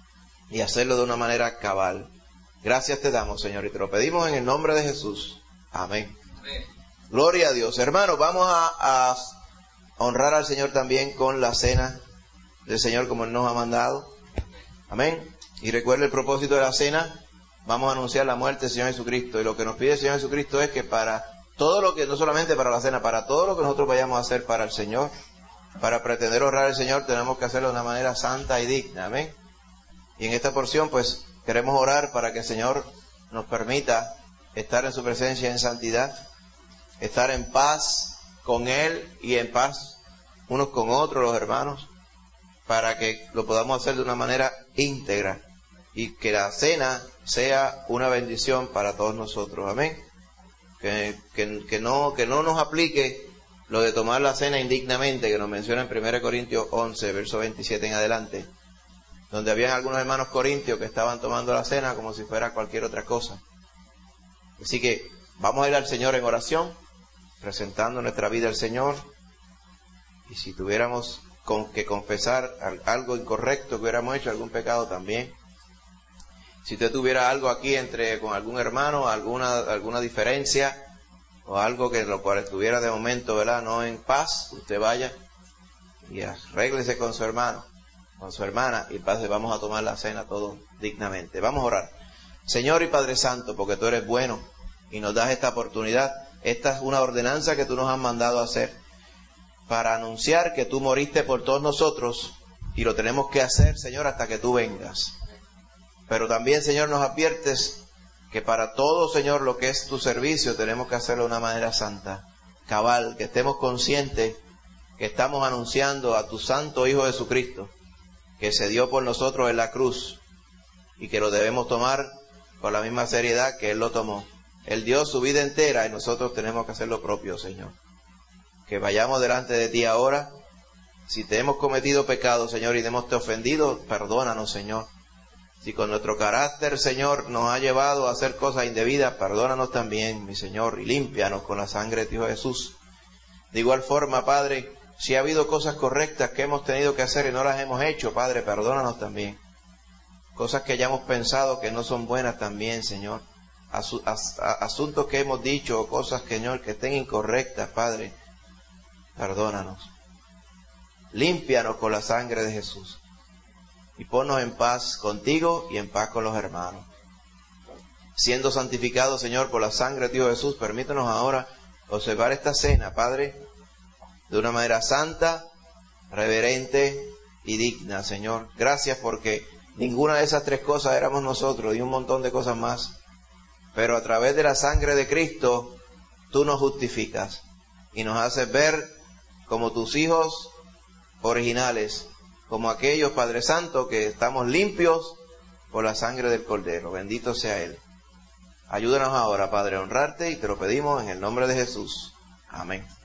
[SPEAKER 2] y hacerlo de una manera cabal. Gracias te damos, Señor, y te lo pedimos en el nombre de Jesús. Amén. Amén. Gloria a Dios. Hermanos, vamos a, a honrar al Señor también con la cena del Señor como Él nos ha mandado. Amén. Y recuerda el propósito de la cena. Vamos a anunciar la muerte del Señor Jesucristo. Y lo que nos pide el Señor Jesucristo es que para todo lo que, no solamente para la cena, para todo lo que nosotros vayamos a hacer para el Señor, para pretender honrar al Señor, tenemos que hacerlo de una manera santa y digna. Amén. Y en esta porción, pues, queremos orar para que el Señor nos permita estar en su presencia en santidad, estar en paz con Él y en paz unos con otros, los hermanos, para que lo podamos hacer de una manera íntegra y que la cena sea una bendición para todos nosotros. Amén. Que, que, que, no, que no nos aplique lo de tomar la cena indignamente, que nos menciona en primera Corintios once, verso veintisiete en adelante, donde habían algunos hermanos corintios que estaban tomando la cena como si fuera cualquier otra cosa. Así que vamos a ir al Señor en oración, presentando nuestra vida al Señor. Y si tuviéramos con que confesar algo incorrecto que hubiéramos hecho, algún pecado también. Si usted tuviera algo aquí entre con algún hermano, alguna alguna diferencia o algo que lo cual estuviera de momento, ¿verdad?, no en paz, usted vaya y arréglese con su hermano, con su hermana, y pase, vamos a tomar la cena todos dignamente. Vamos a orar. Señor y Padre Santo, porque tú eres bueno y nos das esta oportunidad. Esta es una ordenanza que tú nos has mandado a hacer para anunciar que tú moriste por todos nosotros, y lo tenemos que hacer, Señor, hasta que tú vengas. Pero también, Señor, nos adviertes que para todo, Señor, lo que es tu servicio, tenemos que hacerlo de una manera santa, cabal, que estemos conscientes que estamos anunciando a tu santo Hijo Jesucristo, que se dio por nosotros en la cruz, y que lo debemos tomar con la misma seriedad que Él lo tomó. Él dio su vida entera y nosotros tenemos que hacer lo propio, Señor. Que vayamos delante de ti ahora. Si te hemos cometido pecado, Señor, y te hemos ofendido, perdónanos, Señor. Si con nuestro carácter, Señor, nos ha llevado a hacer cosas indebidas, perdónanos también, mi Señor, y límpianos con la sangre de tu Hijo Jesús. De igual forma, Padre, si ha habido cosas correctas que hemos tenido que hacer y no las hemos hecho, Padre, perdónanos también. Cosas que hayamos pensado que no son buenas también, Señor. Asu- as- asuntos que hemos dicho o cosas, Señor, que estén incorrectas, Padre, perdónanos. Límpianos con la sangre de Jesús. Y ponnos en paz contigo y en paz con los hermanos. Siendo santificados, Señor, por la sangre de tu Hijo Jesús, permítanos ahora observar esta cena, Padre, de una manera santa, reverente y digna, Señor. Gracias porque ninguna de esas tres cosas éramos nosotros y un montón de cosas más. Pero a través de la sangre de Cristo, tú nos justificas y nos haces ver como tus hijos originales, como aquellos, Padre Santo, que estamos limpios por la sangre del Cordero. Bendito sea Él. Ayúdanos ahora, Padre, a honrarte, y te lo pedimos en el nombre de Jesús. Amén.